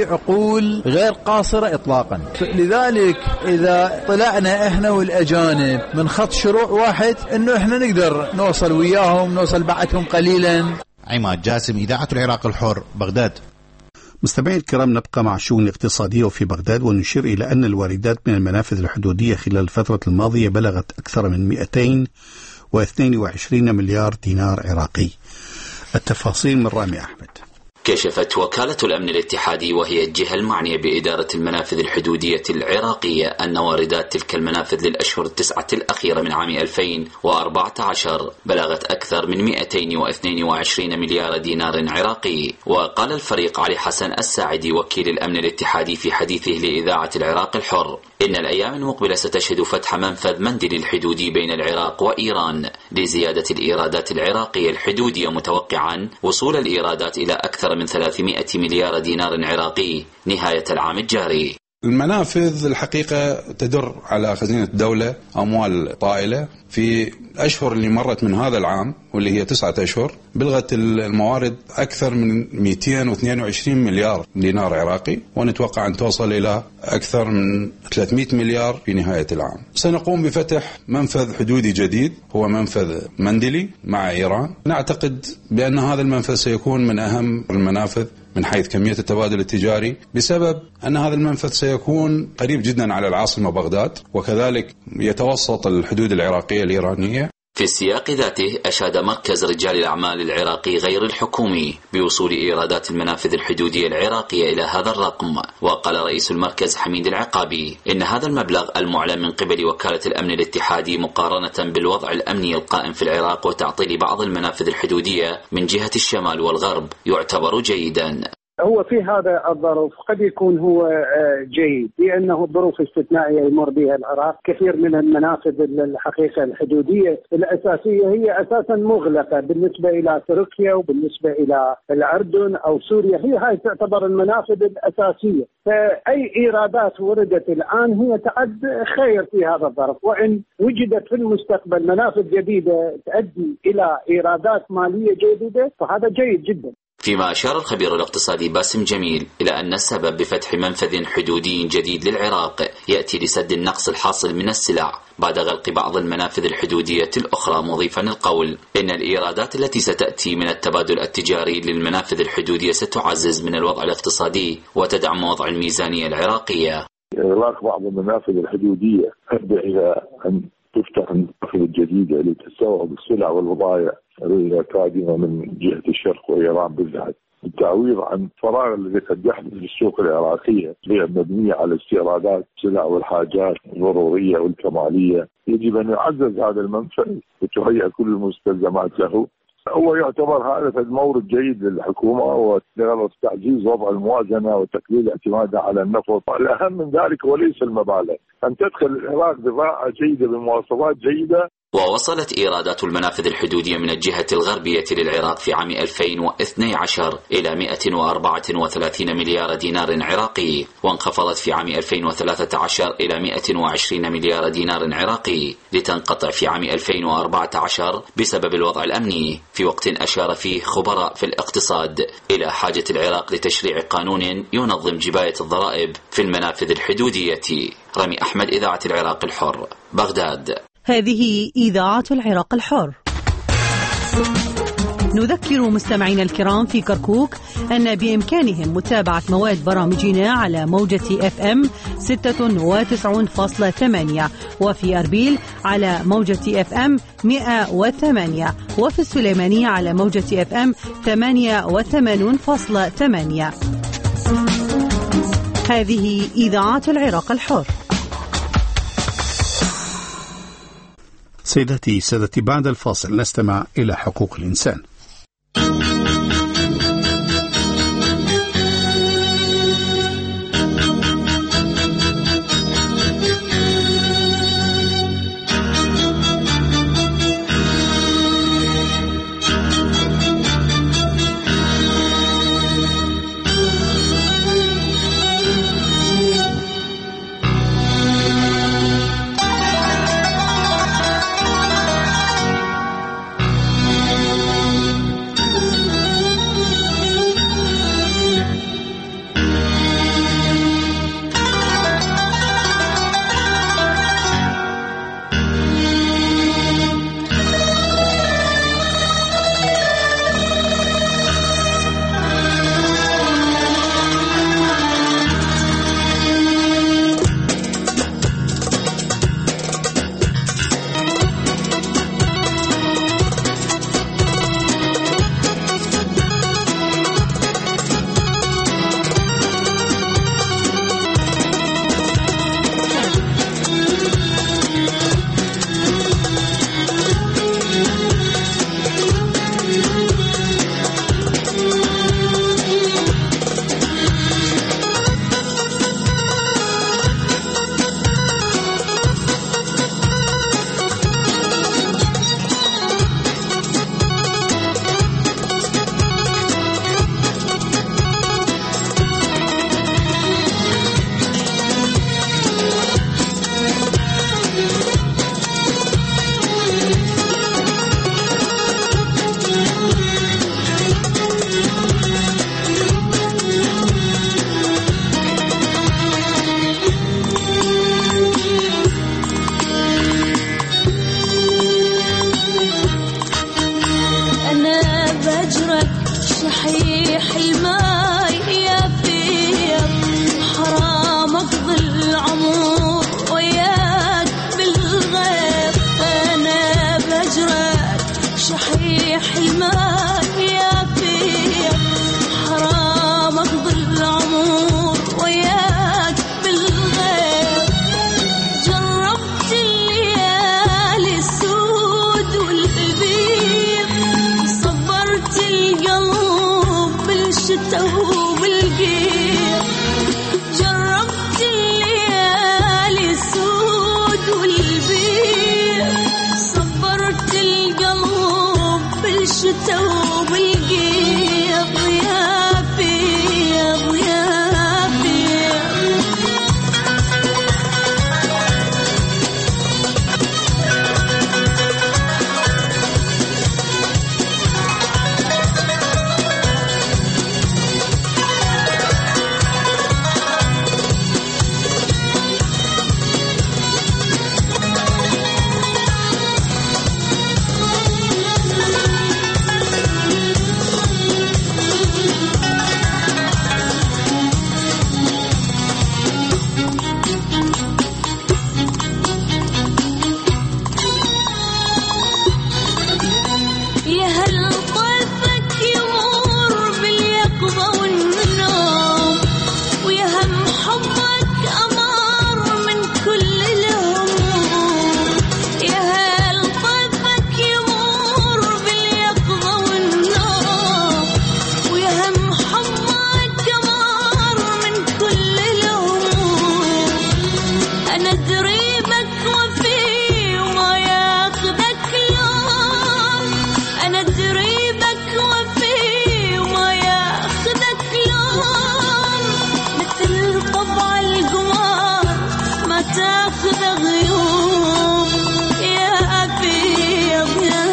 بعقول غير قاصرة اطلاقا، لذلك اذا طلعنا احنا والاجانب من خط شروع واحد انه احنا نقدر نوصل وياهم، نوصل بعدهم قليلا. عماد جاسم، إذاعة العراق الحر، بغداد. مستمعي الكرام، نبقى مع الشؤون الاقتصادية وفي بغداد، ونشير إلى أن الواردات من المنافذ الحدودية خلال الفترة الماضية بلغت أكثر من 222 مليار دينار عراقي. التفاصيل من رامي أحمد. كشفت وكالة الأمن الاتحادي وهي الجهة المعنية بإدارة المنافذ الحدودية العراقية أن واردات تلك المنافذ للأشهر التسعة الأخيرة من عام 2014 بلغت أكثر من 222 مليار دينار عراقي. وقال الفريق علي حسن الساعدي وكيل الأمن الاتحادي في حديثه لإذاعة العراق الحر إن الأيام المقبلة ستشهد فتح منفذ مندلي الحدودي بين العراق وإيران لزيادة الإيرادات العراقية الحدودية، متوقعا وصول الإيرادات إلى أكثر من 300 مليار دينار عراقي نهاية العام الجاري. المنافذ الحقيقة تدر على خزينة الدولة أموال طائلة. في الأشهر اللي مرت من هذا العام واللي هي 9 أشهر بلغت الموارد أكثر من 222 مليار دينار عراقي، ونتوقع أن توصل إلى أكثر من 300 مليار في نهاية العام. سنقوم بفتح منفذ حدودي جديد هو منفذ مندلي مع إيران. نعتقد بأن هذا المنفذ سيكون من أهم المنافذ من حيث كمية التبادل التجاري، بسبب أن هذا المنفذ سيكون قريب جدا على العاصمة بغداد، وكذلك يتوسط الحدود العراقية الإيرانية. في السياق ذاته أشاد مركز رجال الأعمال العراقي غير الحكومي بوصول إيرادات المنافذ الحدودية العراقية إلى هذا الرقم. وقال رئيس المركز حميد العقابي إن هذا المبلغ المعلن من قبل وكالة الأمن الاتحادي مقارنة بالوضع الأمني القائم في العراق وتعطيل بعض المنافذ الحدودية من جهة الشمال والغرب يعتبر جيدا. هو في هذا الظرف قد يكون هو جيد، لأنه الظروف الاستثنائية يمر بها العراق. كثير من المنافذ الحقيقة الحدودية الأساسية هي أساسا مغلقة بالنسبة إلى تركيا وبالنسبة إلى الأردن أو سوريا، هاي تعتبر المنافذ الأساسية. فأي إيرادات وردت الآن هي تعد خير في هذا الظرف، وإن وجدت في المستقبل منافذ جديدة تؤدي إلى إيرادات مالية جديدة فهذا جيد جدا. فيما أشار الخبير الاقتصادي باسم جميل إلى أن السبب بفتح منفذ حدودي جديد للعراق يأتي لسد النقص الحاصل من السلع بعد غلق بعض المنافذ الحدودية الأخرى، مضيفا القول إن الإيرادات التي ستأتي من التبادل التجاري للمنافذ الحدودية ستعزز من الوضع الاقتصادي وتدعم وضع الميزانية العراقية. إغلاق بعض المنافذ الحدودية أدى إلى أن تفتح المنافذ الجديدة لتستوعب السلع والبضائع القادمة من جهة الشرق وإيران بالذات، التعويض عن فراغ الذي قد يحدث في السوق العراقية مبنية على استيرادات السلع والحاجات الضرورية والكمالية. يجب أن يعزز هذا المنفذ وتهيئ كل المستلزمات له. هو يعتبر هذا المورد جيد للحكومة وغرض تعزيز وضع الموازنة وتقليل اعتمادها على النفط. الأهم من ذلك وليس المبالغ، أن تدخل العراق بضاعة جيدة بمواصفات جيدة. ووصلت إيرادات المنافذ الحدودية من الجهة الغربية للعراق في عام 2012 إلى 134 مليار دينار عراقي، وانخفضت في عام 2013 إلى 120 مليار دينار عراقي، لتنقطع في عام 2014 بسبب الوضع الأمني، في وقت أشار فيه خبراء في الاقتصاد إلى حاجة العراق لتشريع قانون ينظم جباية الضرائب في المنافذ الحدودية. رامي أحمد، إذاعة العراق الحر، بغداد. هذه إذاعة العراق الحر. نذكر مستمعينا الكرام في كركوك أن بإمكانهم متابعة مواد برامجنا على موجة FM 96.8، وفي أربيل على موجة FM 108، وفي السليمانية على موجة FM 88.8. هذه إذاعة العراق الحر. سيداتي سادتي، بعد الفاصل نستمع إلى حقوق الإنسان. أنا دريبك وفي وما ياخذك يوم، أنا دريبك وفي وما ياخذك يوم، مثل طبع القمر ما تاخذ غيوم يا أبيض يا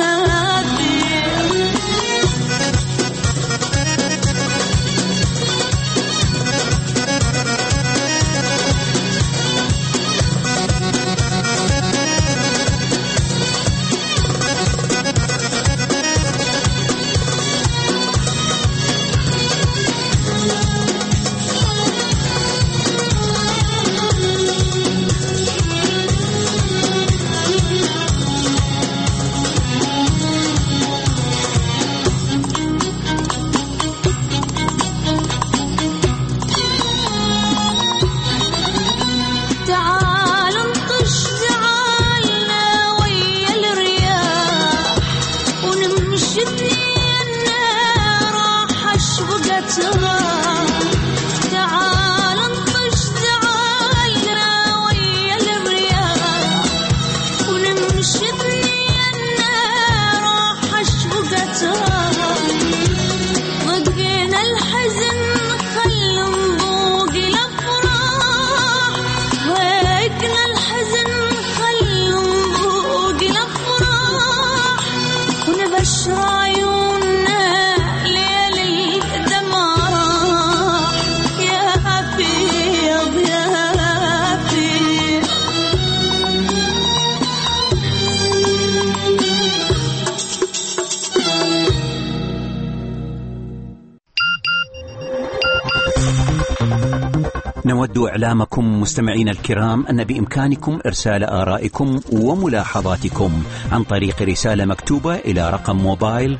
نود إعلامكم مستمعينا الكرام أن بإمكانكم إرسال آرائكم وملاحظاتكم عن طريق رسالة مكتوبة إلى رقم موبايل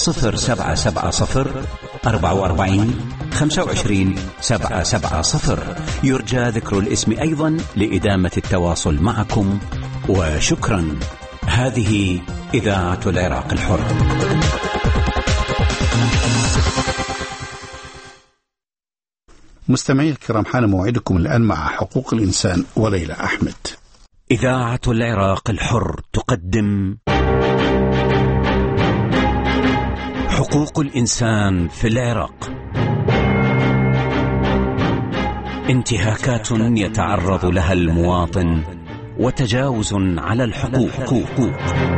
0770 44 25 770. يرجى ذكر الاسم أيضا لإدامة التواصل معكم، وشكرا. هذه إذاعة العراق الحر. مستمعي الكرام، حان موعدكم الآن مع حقوق الإنسان وليلى أحمد. إذاعة العراق الحر تقدم حقوق الإنسان في العراق. انتهاكات يتعرض لها المواطن وتجاوز على الحقوق.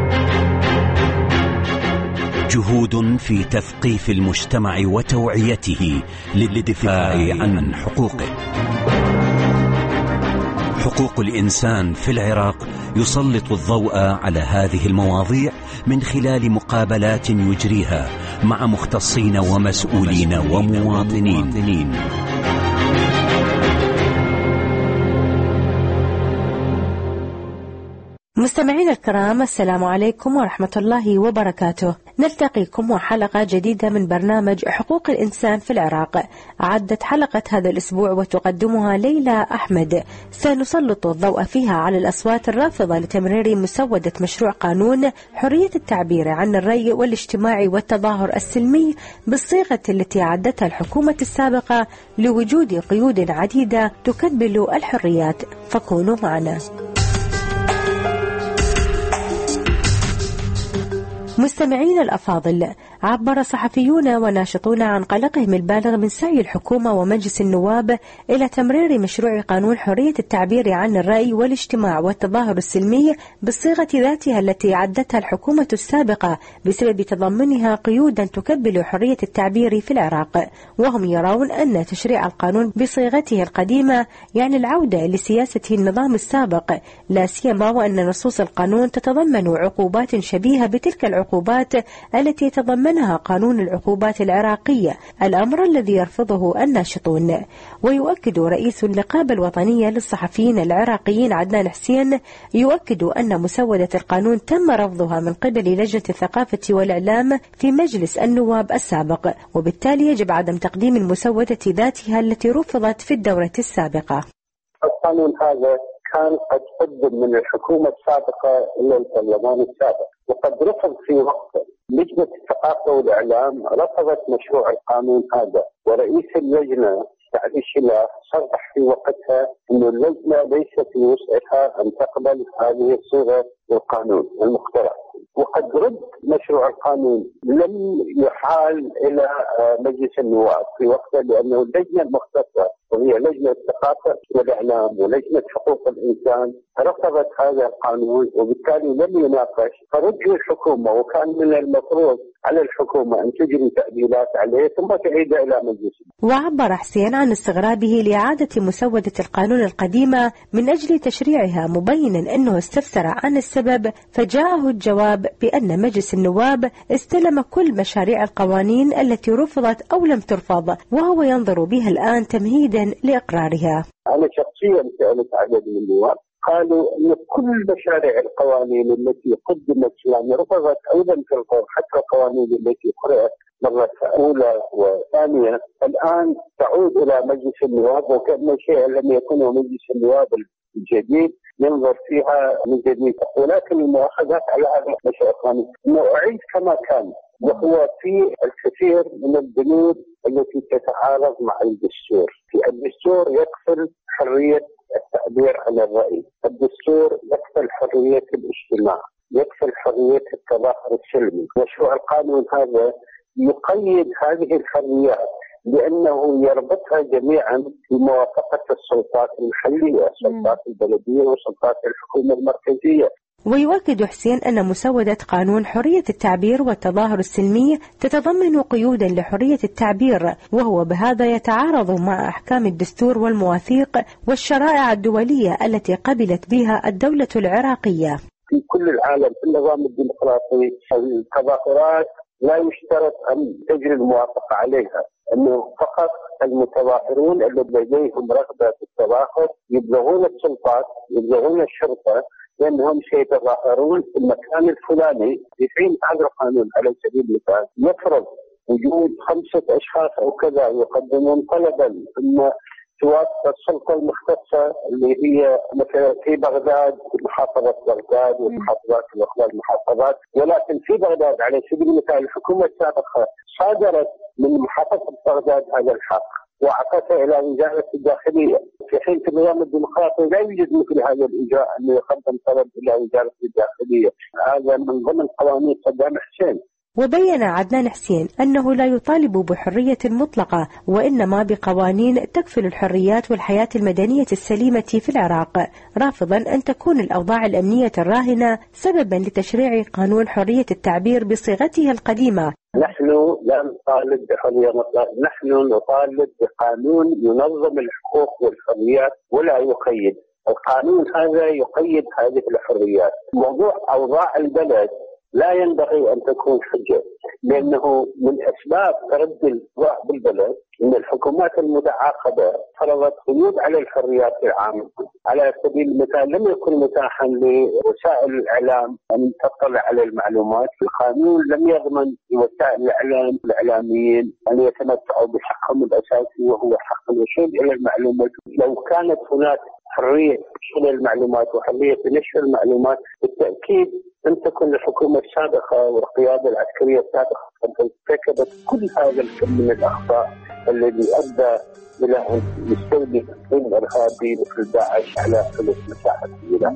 جهود في تثقيف المجتمع وتوعيته للدفاع عن حقوقه. حقوق الإنسان في العراق يسلط الضوء على هذه المواضيع من خلال مقابلات يجريها مع مختصين ومسؤولين ومواطنين. مستمعينا الكرام، السلام عليكم ورحمة الله وبركاته. نلتقيكم وحلقة جديدة من برنامج حقوق الإنسان في العراق. أعدت حلقة هذا الأسبوع وتقدمها ليلى أحمد. سنسلط الضوء فيها على الأصوات الرافضة لتمرير مسودة مشروع قانون حرية التعبير عن الرأي والاجتماع والتظاهر السلمي بالصيغة التي أعدتها الحكومة السابقة لوجود قيود عديدة تكبل الحريات. فكونوا معنا. مستمعين الأفاضل، عبر صحفيون وناشطون عن قلقهم البالغ من سعي الحكومة ومجلس النواب إلى تمرير مشروع قانون حرية التعبير عن الرأي والاجتماع والتظاهر السلمي بالصيغة ذاتها التي عدتها الحكومة السابقة بسبب تضمنها قيودا تكبل حرية التعبير في العراق. وهم يرون أن تشريع القانون بصيغته القديمة يعني العودة لسياسة النظام السابق، لا سيما وأن نصوص القانون تتضمن عقوبات شبيهة بتلك العقوبات التي تضمنها قانون العقوبات العراقية، الأمر الذي يرفضه الناشطون. ويؤكد رئيس النقابة الوطنية للصحفيين العراقيين عدنان حسين أن مسودة القانون تم رفضها من قبل لجنة الثقافة والإعلام في مجلس النواب السابق، وبالتالي يجب عدم تقديم المسودة ذاتها التي رفضت في الدورة السابقة. القانون هذا كان قد قدم من الحكومة السابقة إلى البرلمان السابق، وقد رفض في وقته. لجنة الثقافة والإعلام رفضت مشروع القانون هذا، ورئيس اللجنة سعد الشلاح صرح في وقتها أن اللجنة ليس في وسعها أن تقبل هذه الصيغة للقانون المقترح، وقد رد مشروع القانون لم يحال إلى مجلس النواب في وقته، لأنه اللجنة المختصة وهي لجنة الثقافة والإعلام ولجنة حقوق الإنسان رفضت هذا القانون، وبالتالي لم يناقش، فرجع الحكومة، وكان من المفروض على الحكومة أن تجري تعديلات عليه ثم تعيد إلى مجلس. وعبر حسين عن استغرابه لإعادة مسودة القانون القديمة من أجل تشريعها، مبينا أنه استفسر عن السبب، فجاءه الجواب بأن مجلس النواب استلم كل مشاريع القوانين التي رفضت أو لم ترفض، وهو ينظر بها الآن تمهيدا لإقرارها. أنا شخصيا سألت عدد من النواب، قالوا أن كل مشاريع القوانين التي قدمت يعني رفضت أيضا في القرآن، حتى القوانين التي قرأت مرة أولى وثانية الآن تعود إلى مجلس النواب، وكأن شيء لم يكن مجلس النواب الجديد ينظر فيها من جديد. ولكن المؤاخذات على هذا المشروع القانوني أعيد كما كان، وهو في الكثير من البنود التي تتعارض مع الدستور. في الدستور يقتل حرية التعبير عن الرأي، الدستور يقتل حرية الاجتماع، يقتل حرية التظاهر السلمي. مشروع القانون هذا يقيد هذه الحريات لأنه يربطها جميعا بموافقة السلطات المحلية، السلطات البلدية وسلطات الحكومة المركزية. ويؤكد حسين أن مسودة قانون حرية التعبير والتظاهر السلمي تتضمن قيودا لحرية التعبير، وهو بهذا يتعارض مع أحكام الدستور والمواثيق والشرائع الدولية التي قبلت بها الدولة العراقية. في كل العالم في النظام الديمقراطي التظاهرات لا يشترط أن تجري الموافقة عليها، أنه فقط المتظاهرون الذين لديهم رغبة في التظاهر يبلغون السلطات، يبلغون الشرطة لأنهم سيتظاهرون في المكان الفلاني. في حين هذا القانون على سبيل المثال يفرض وجود 5 أشخاص أو كذا يقدمون طلبا ثم توافق السلطة المختصة اللي هي مثلا في بغداد، في محافظة بغداد والمحافظات الأخرى المحافظات، ولكن في بغداد على سبيل المثال الحكومة السابقة صادرت من محافظة بغداد هذا الحق وأعطته إلى وزارة الداخلية، في حين في النظام الديمقراطي لا يوجد مثل هذا الإجراء أن يقدم طلب إلى وزارة الداخلية. هذا من ضمن قوانين صدام حسين. وبين عدنان حسين أنه لا يطالب بحرية مطلقة، وإنما بقوانين تكفل الحريات والحياة المدنية السليمة في العراق، رافضا أن تكون الأوضاع الأمنية الراهنة سببا لتشريع قانون حرية التعبير بصيغته القديمة. نحن لا نطالب بحرية مطلقة، نحن نطالب بقانون ينظم الحقوق والحريات ولا يقيد. القانون هذا يقيد هذه الحريات. موضوع أوضاع البلد لا ينبغي أن تكون حجة، لأنه من أسباب تردي الوضع بالبلد أن الحكومات المتعاقبة فرضت قيود على الحريات العامة. على سبيل المثال لم يكن متاحا لوسائل الإعلام أن تطلع على المعلومات، القانون لم يضمن لوسائل الإعلام الإعلاميين أن يتمتعوا بحقهم الأساسي وهو حق الوصول إلى المعلومات. لو كانت هناك حرية نشر المعلومات وحرية نشر المعلومات بالتأكيد أن تكون الحكومة السابقة والقيادة العسكرية السابقة قد ارتكبت كل هذا الكم من الأخطاء الذي أدى إلى أن يستولي تنظيم إرهابي مثل داعش على ثلث مساحة البلاد.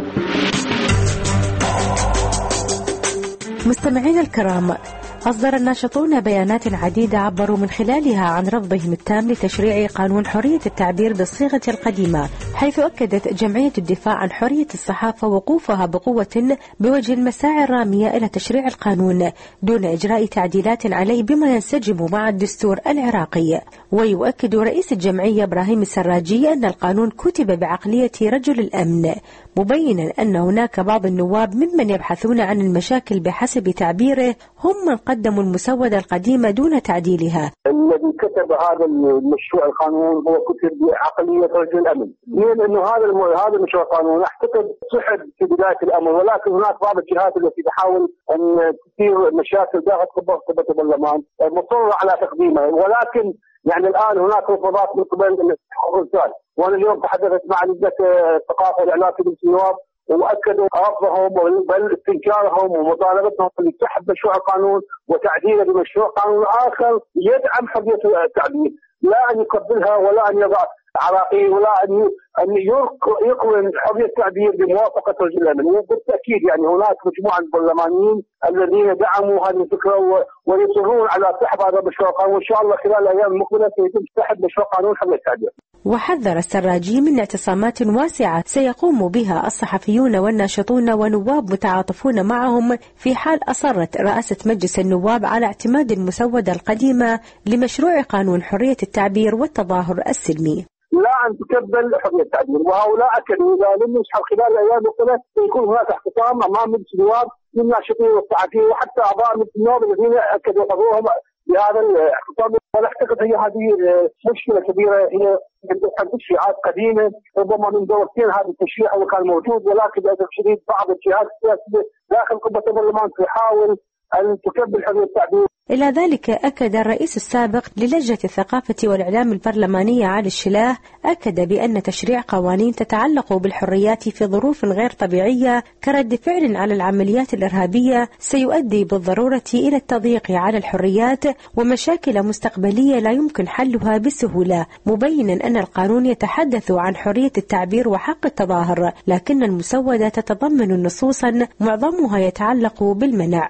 مستمعينا الكرام، أصدر الناشطون بيانات عديدة عبروا من خلالها عن رفضهم التام لتشريع قانون حرية التعبير بالصيغة القديمة، حيث أكدت جمعية الدفاع عن حرية الصحافة وقوفها بقوة بوجه المساعي الرامية إلى تشريع القانون دون إجراء تعديلات عليه بما ينسجم مع الدستور العراقي. ويؤكد رئيس الجمعية إبراهيم السراجي أن القانون كتب بعقلية رجل الأمن، مبينا أن هناك بعض النواب ممن يبحثون عن المشاكل بحسب تعبيره هم من قدموا المسودة القديمة دون تعديلها. الذي كتب هذا المشروع القانون هو كتب بعقلية رجل الأمن، لأنه هذا المشروع القانون أعتقد صحب في بداية الأمر، ولكن هناك بعض الجهات التي تحاول أن تثير مشاكل داخل قبة البرلمان مصرة على تقديمها، ولكن يعني الآن هناك رفضات من قبل حقوق الإنسان. وأنا اليوم تحدثت مع لجنة الثقافة والإعلام في مجلس النواب واكدوا رفضهم بل استنكارهم ومطالبتهم بسحب مشروع القانون وتعديله بمشروع قانون اخر يدعم حريه التعبير، لا ان يقبلها ولا ان يضع عراقيل ولا ان يقوم حريه التعبير بموافقه رجل الامن. وبالتاكيد يعني هناك مجموعه من البرلمانيين الذين دعموا هذه الفكره ويصرون على سحب هذا المشروع القانون، وان شاء الله خلال الايام المقبله سيتم سحب مشروع قانون حريه التعبير. وحذر السراجي من اعتصامات واسعة سيقوم بها الصحفيون والناشطون ونواب متعاطفون معهم في حال أصرت رئاسة مجلس النواب على اعتماد المسودة القديمة لمشروع قانون حرية التعبير والتظاهر السلمي. لا أن تكبل حرية التعبير، وهؤلاء أكدوا إذا لم يسحب خلال الأيام المقبلة سيكون هناك احتكام أمام مجلس النواب من الناشطين والصحفيين وحتى أعضاء مجلس النواب الذين أكدوا حضورهم بهذا الاحتكام. ولا أعتقد هي هذه مشكلة كبيرة، هي تشريعات قديمة ربما من دورتين هذا التشريع هو كان موجود، ولكن للأسف الشديد بعض الجهات السياسية داخل قبة البرلمان تحاول أن تكبل حرية التعبير. إلى ذلك أكد الرئيس السابق للجنة الثقافة والإعلام البرلمانية علي الشلاه أكد بأن تشريع قوانين تتعلق بالحريات في ظروف غير طبيعية كرد فعل على العمليات الإرهابية سيؤدي بالضرورة إلى التضييق على الحريات ومشاكل مستقبلية لا يمكن حلها بسهولة، مبينا أن القانون يتحدث عن حرية التعبير وحق التظاهر، لكن المسودة تتضمن نصوصا معظمها يتعلق بالمنع.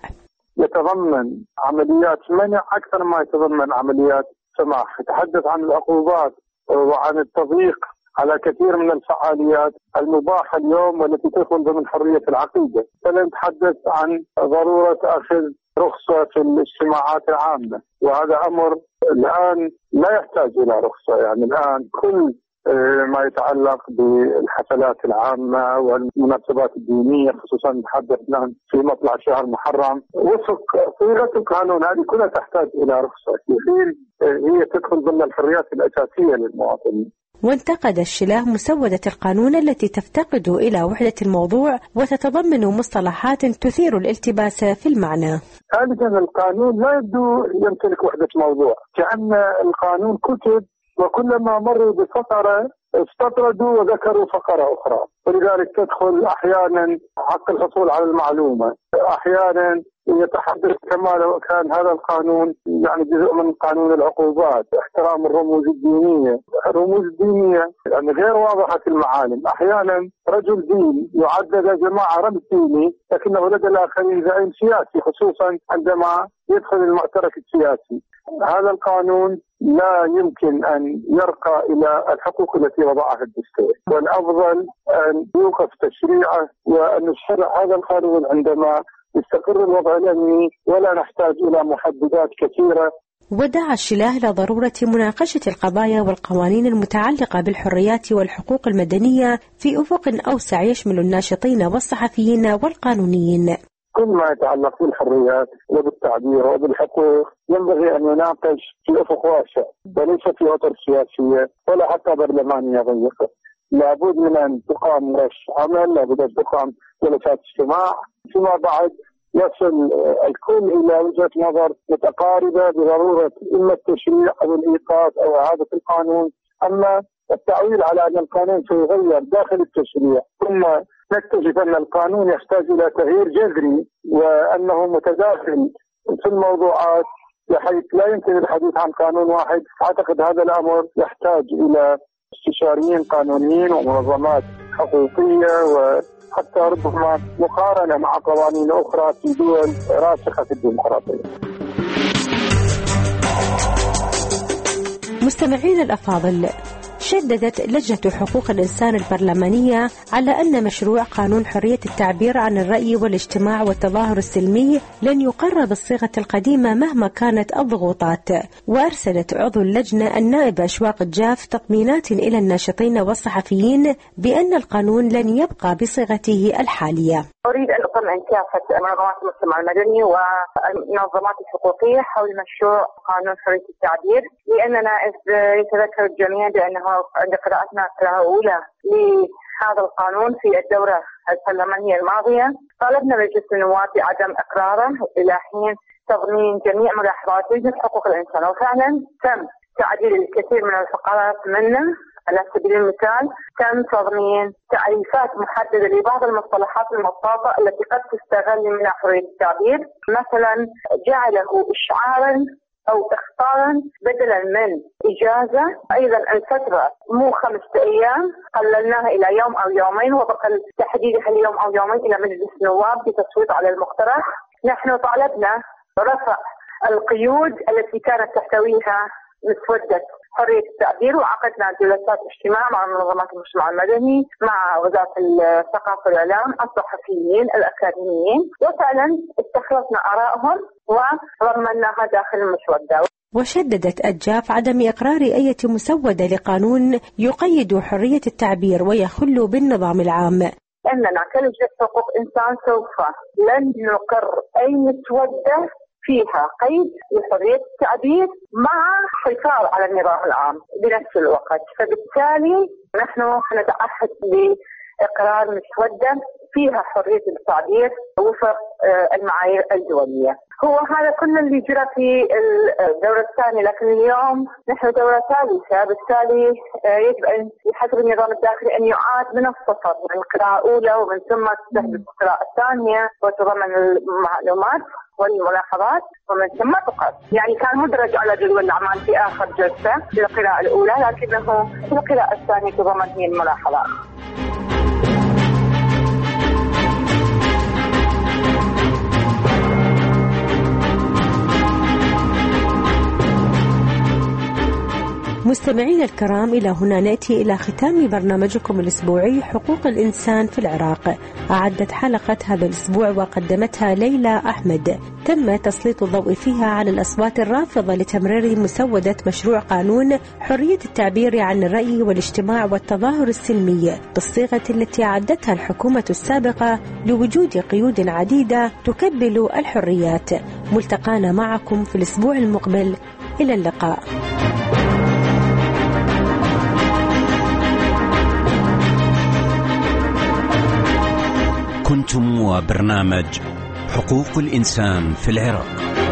يتضمن عمليات منع أكثر ما يتضمن عمليات سماح، يتحدث عن العقوبات وعن التضييق على كثير من الفعاليات المباحة اليوم والتي تدخل ضمن حرية العقيدة. فنتحدث عن ضرورة أخذ رخصة في الاجتماعات العامة، وهذا أمر الآن لا يحتاج إلى رخصة. يعني الآن كل ما يتعلق بالحفلات العامة والمناسبات الدينية خصوصا نتحدث الآن في مطلع شهر محرم وفق صيغة القانون هذه كلها تحتاج إلى رخصة، في حين هي تدخل ضمن الحريات الأساسية للمواطنين. وانتقد الشلاه مسودة القانون التي تفتقد إلى وحدة الموضوع وتتضمن مصطلحات تثير الالتباس في المعنى. ثالثا القانون لا يبدو يمتلك وحدة موضوع، كأن القانون كتب وكلما مروا بفقرة استطردوا وذكروا فقرة أخرى، ولذلك تدخل أحيانا حق الحصول على المعلومة، أحيانا يتحدث كما لو كان هذا القانون يعني جزء من قانون العقوبات، احترام الرموز الدينية. الرموز الدينية يعني غير واضحة المعالم، أحيانا رجل دين يعدد جماعة رمز ديني لكنه لدى الآخرين زعيم سياسي، خصوصا عندما يدخل المعترك السياسي. هذا القانون لا يمكن أن يرقى إلى الحقوق التي وضعها الدستور، والأفضل أن يوقف تشريعه وأن نشرع هذا القانون عندما يستقر الوضع الأمني ولا نحتاج إلى محددات كثيرة. ودعا الشلاه إلى ضرورة مناقشة القضايا والقوانين المتعلقة بالحريات والحقوق المدنية في أفق أوسع يشمل الناشطين والصحفيين والقانونيين. كل ما يتعلق بالحريات وبالتعبير وبالحقوق ينبغي أن يناقش في أفق واسع وليس في أطر سياسية ولا حتى برلمانية ضيقة. لابد من أن تقام ورش عمل، لابد أن تقام جلسات اجتماع، فيما بعد يصل الكل إلى وجهة نظر متقاربة بضرورة إما التشريع أو الإيقاف أو إعادة القانون. أما التعويل على أن القانون سيغير داخل التشريع ثم نكتشف أن القانون يحتاج إلى تغيير جذري وأنه متداخل في الموضوعات بحيث لا يمكن الحديث عن قانون واحد، أعتقد هذا الأمر يحتاج إلى استشاريين قانونيين ومنظمات حقوقية وحتى ربما مقارنة مع قوانين أخرى في دول راسخة في الديمقراطية. مستمعين الأفاضل، شددت لجنة حقوق الإنسان البرلمانية على أن مشروع قانون حرية التعبير عن الرأي والاجتماع والتظاهر السلمي لن يقر بالصيغة القديمة مهما كانت الضغوطات. وأرسلت عضو اللجنة النائب أشواق الجاف تطمينات إلى الناشطين والصحفيين بأن القانون لن يبقى بصيغته الحالية. أريد أن أطمئن كافة منظمات المجتمع المدني والمنظمات الحقوقية حول مشروع قانون حرية التعبير، لأننا يتذكر الجميع بأنه عند قراءتنا القراءة الأولى لهذا القانون في الدورة البرلمانية الماضية طالبنا مجلس النواب بعدم إقراره إلى حين تضمين جميع ملاحظات لجنة حقوق الإنسان، وفعلا تم تعديل الكثير من الفقرات منه على سبيل المثال تم تضمين تعريفات محددة لبعض المصطلحات المطاطة التي قد تستغل من حرية التعبير، مثلا جعله إشعارا أو إخطارا بدلا من إجازة. أيضا الفترة مو 5 أيام، قللناها إلى يوم أو يومين، وبقى تحديدها اليوم أو يومين إلى مجلس النواب بتصويت على المقترح. نحن طالبنا رفع القيود التي كانت تحتويها مسودة حرية التعبير، وعقدنا جلسات اجتماع مع منظمات المجتمع المدني، مع وزارة الثقافة والإعلام، الصحفيين، الأكاديميين، وفعلا استخلصنا آرائهم وضمناها داخل المسودة. وشددت أجاف عدم إقرار أي مسودة لقانون يقيد حرية التعبير ويخل بالنظام العام. أننا كلجنة حقوق إنسان سوف لن نقر أي مسودة فيها قيد لحرية التعبير مع حفاظ على النظام العام بنفس الوقت. فبالتالي نحن نتعهد بإقرار مسودة فيها حرية التعبير وفق المعايير الدولية. هو هذا كل اللي جرى في الدورة الثانية، لكن اليوم نحن دورة ثالثة، بالتالي يجب أن بحسب النظام الداخلي أن يعاد من الصفر، من القراءة الأولى ومن ثم تستهدف القراءة الثانية وتضمن المعلومات والملاحظات ومن ثم تقر. يعني كان مدرج على جدول الأعمال في آخر جلسة في القراءة الأولى، لكنه في القراءة الثانية تضمن هي الملاحظات. مستمعين الكرام، إلى هنا نأتي إلى ختام برنامجكم الأسبوعي حقوق الإنسان في العراق. أعدت حلقة هذا الأسبوع وقدمتها ليلى أحمد، تم تسليط الضوء فيها على الأصوات الرافضة لتمرير مسودة مشروع قانون حرية التعبير عن الرأي والاجتماع والتظاهر السلمي بالصيغة التي أعدتها الحكومة السابقة لوجود قيود عديدة تكبل الحريات. ملتقانا معكم في الأسبوع المقبل، إلى اللقاء. كنتم وبرنامج حقوق الإنسان في العراق.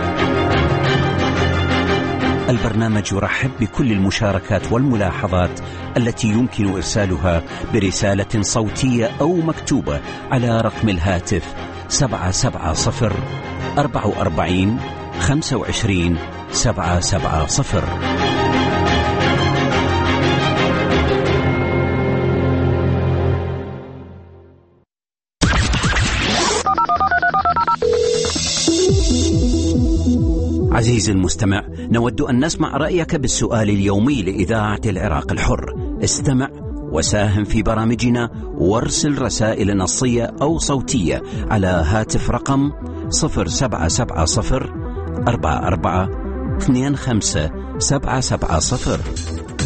البرنامج يرحب بكل المشاركات والملاحظات التي يمكن إرسالها برسالة صوتية أو مكتوبة على رقم الهاتف 770 44 25 770. عزيزي المستمع، نود أن نسمع رأيك بالسؤال اليومي لإذاعة العراق الحر. استمع وساهم في برامجنا وارسل رسائل نصية أو صوتية على هاتف رقم 0770 44 25 770.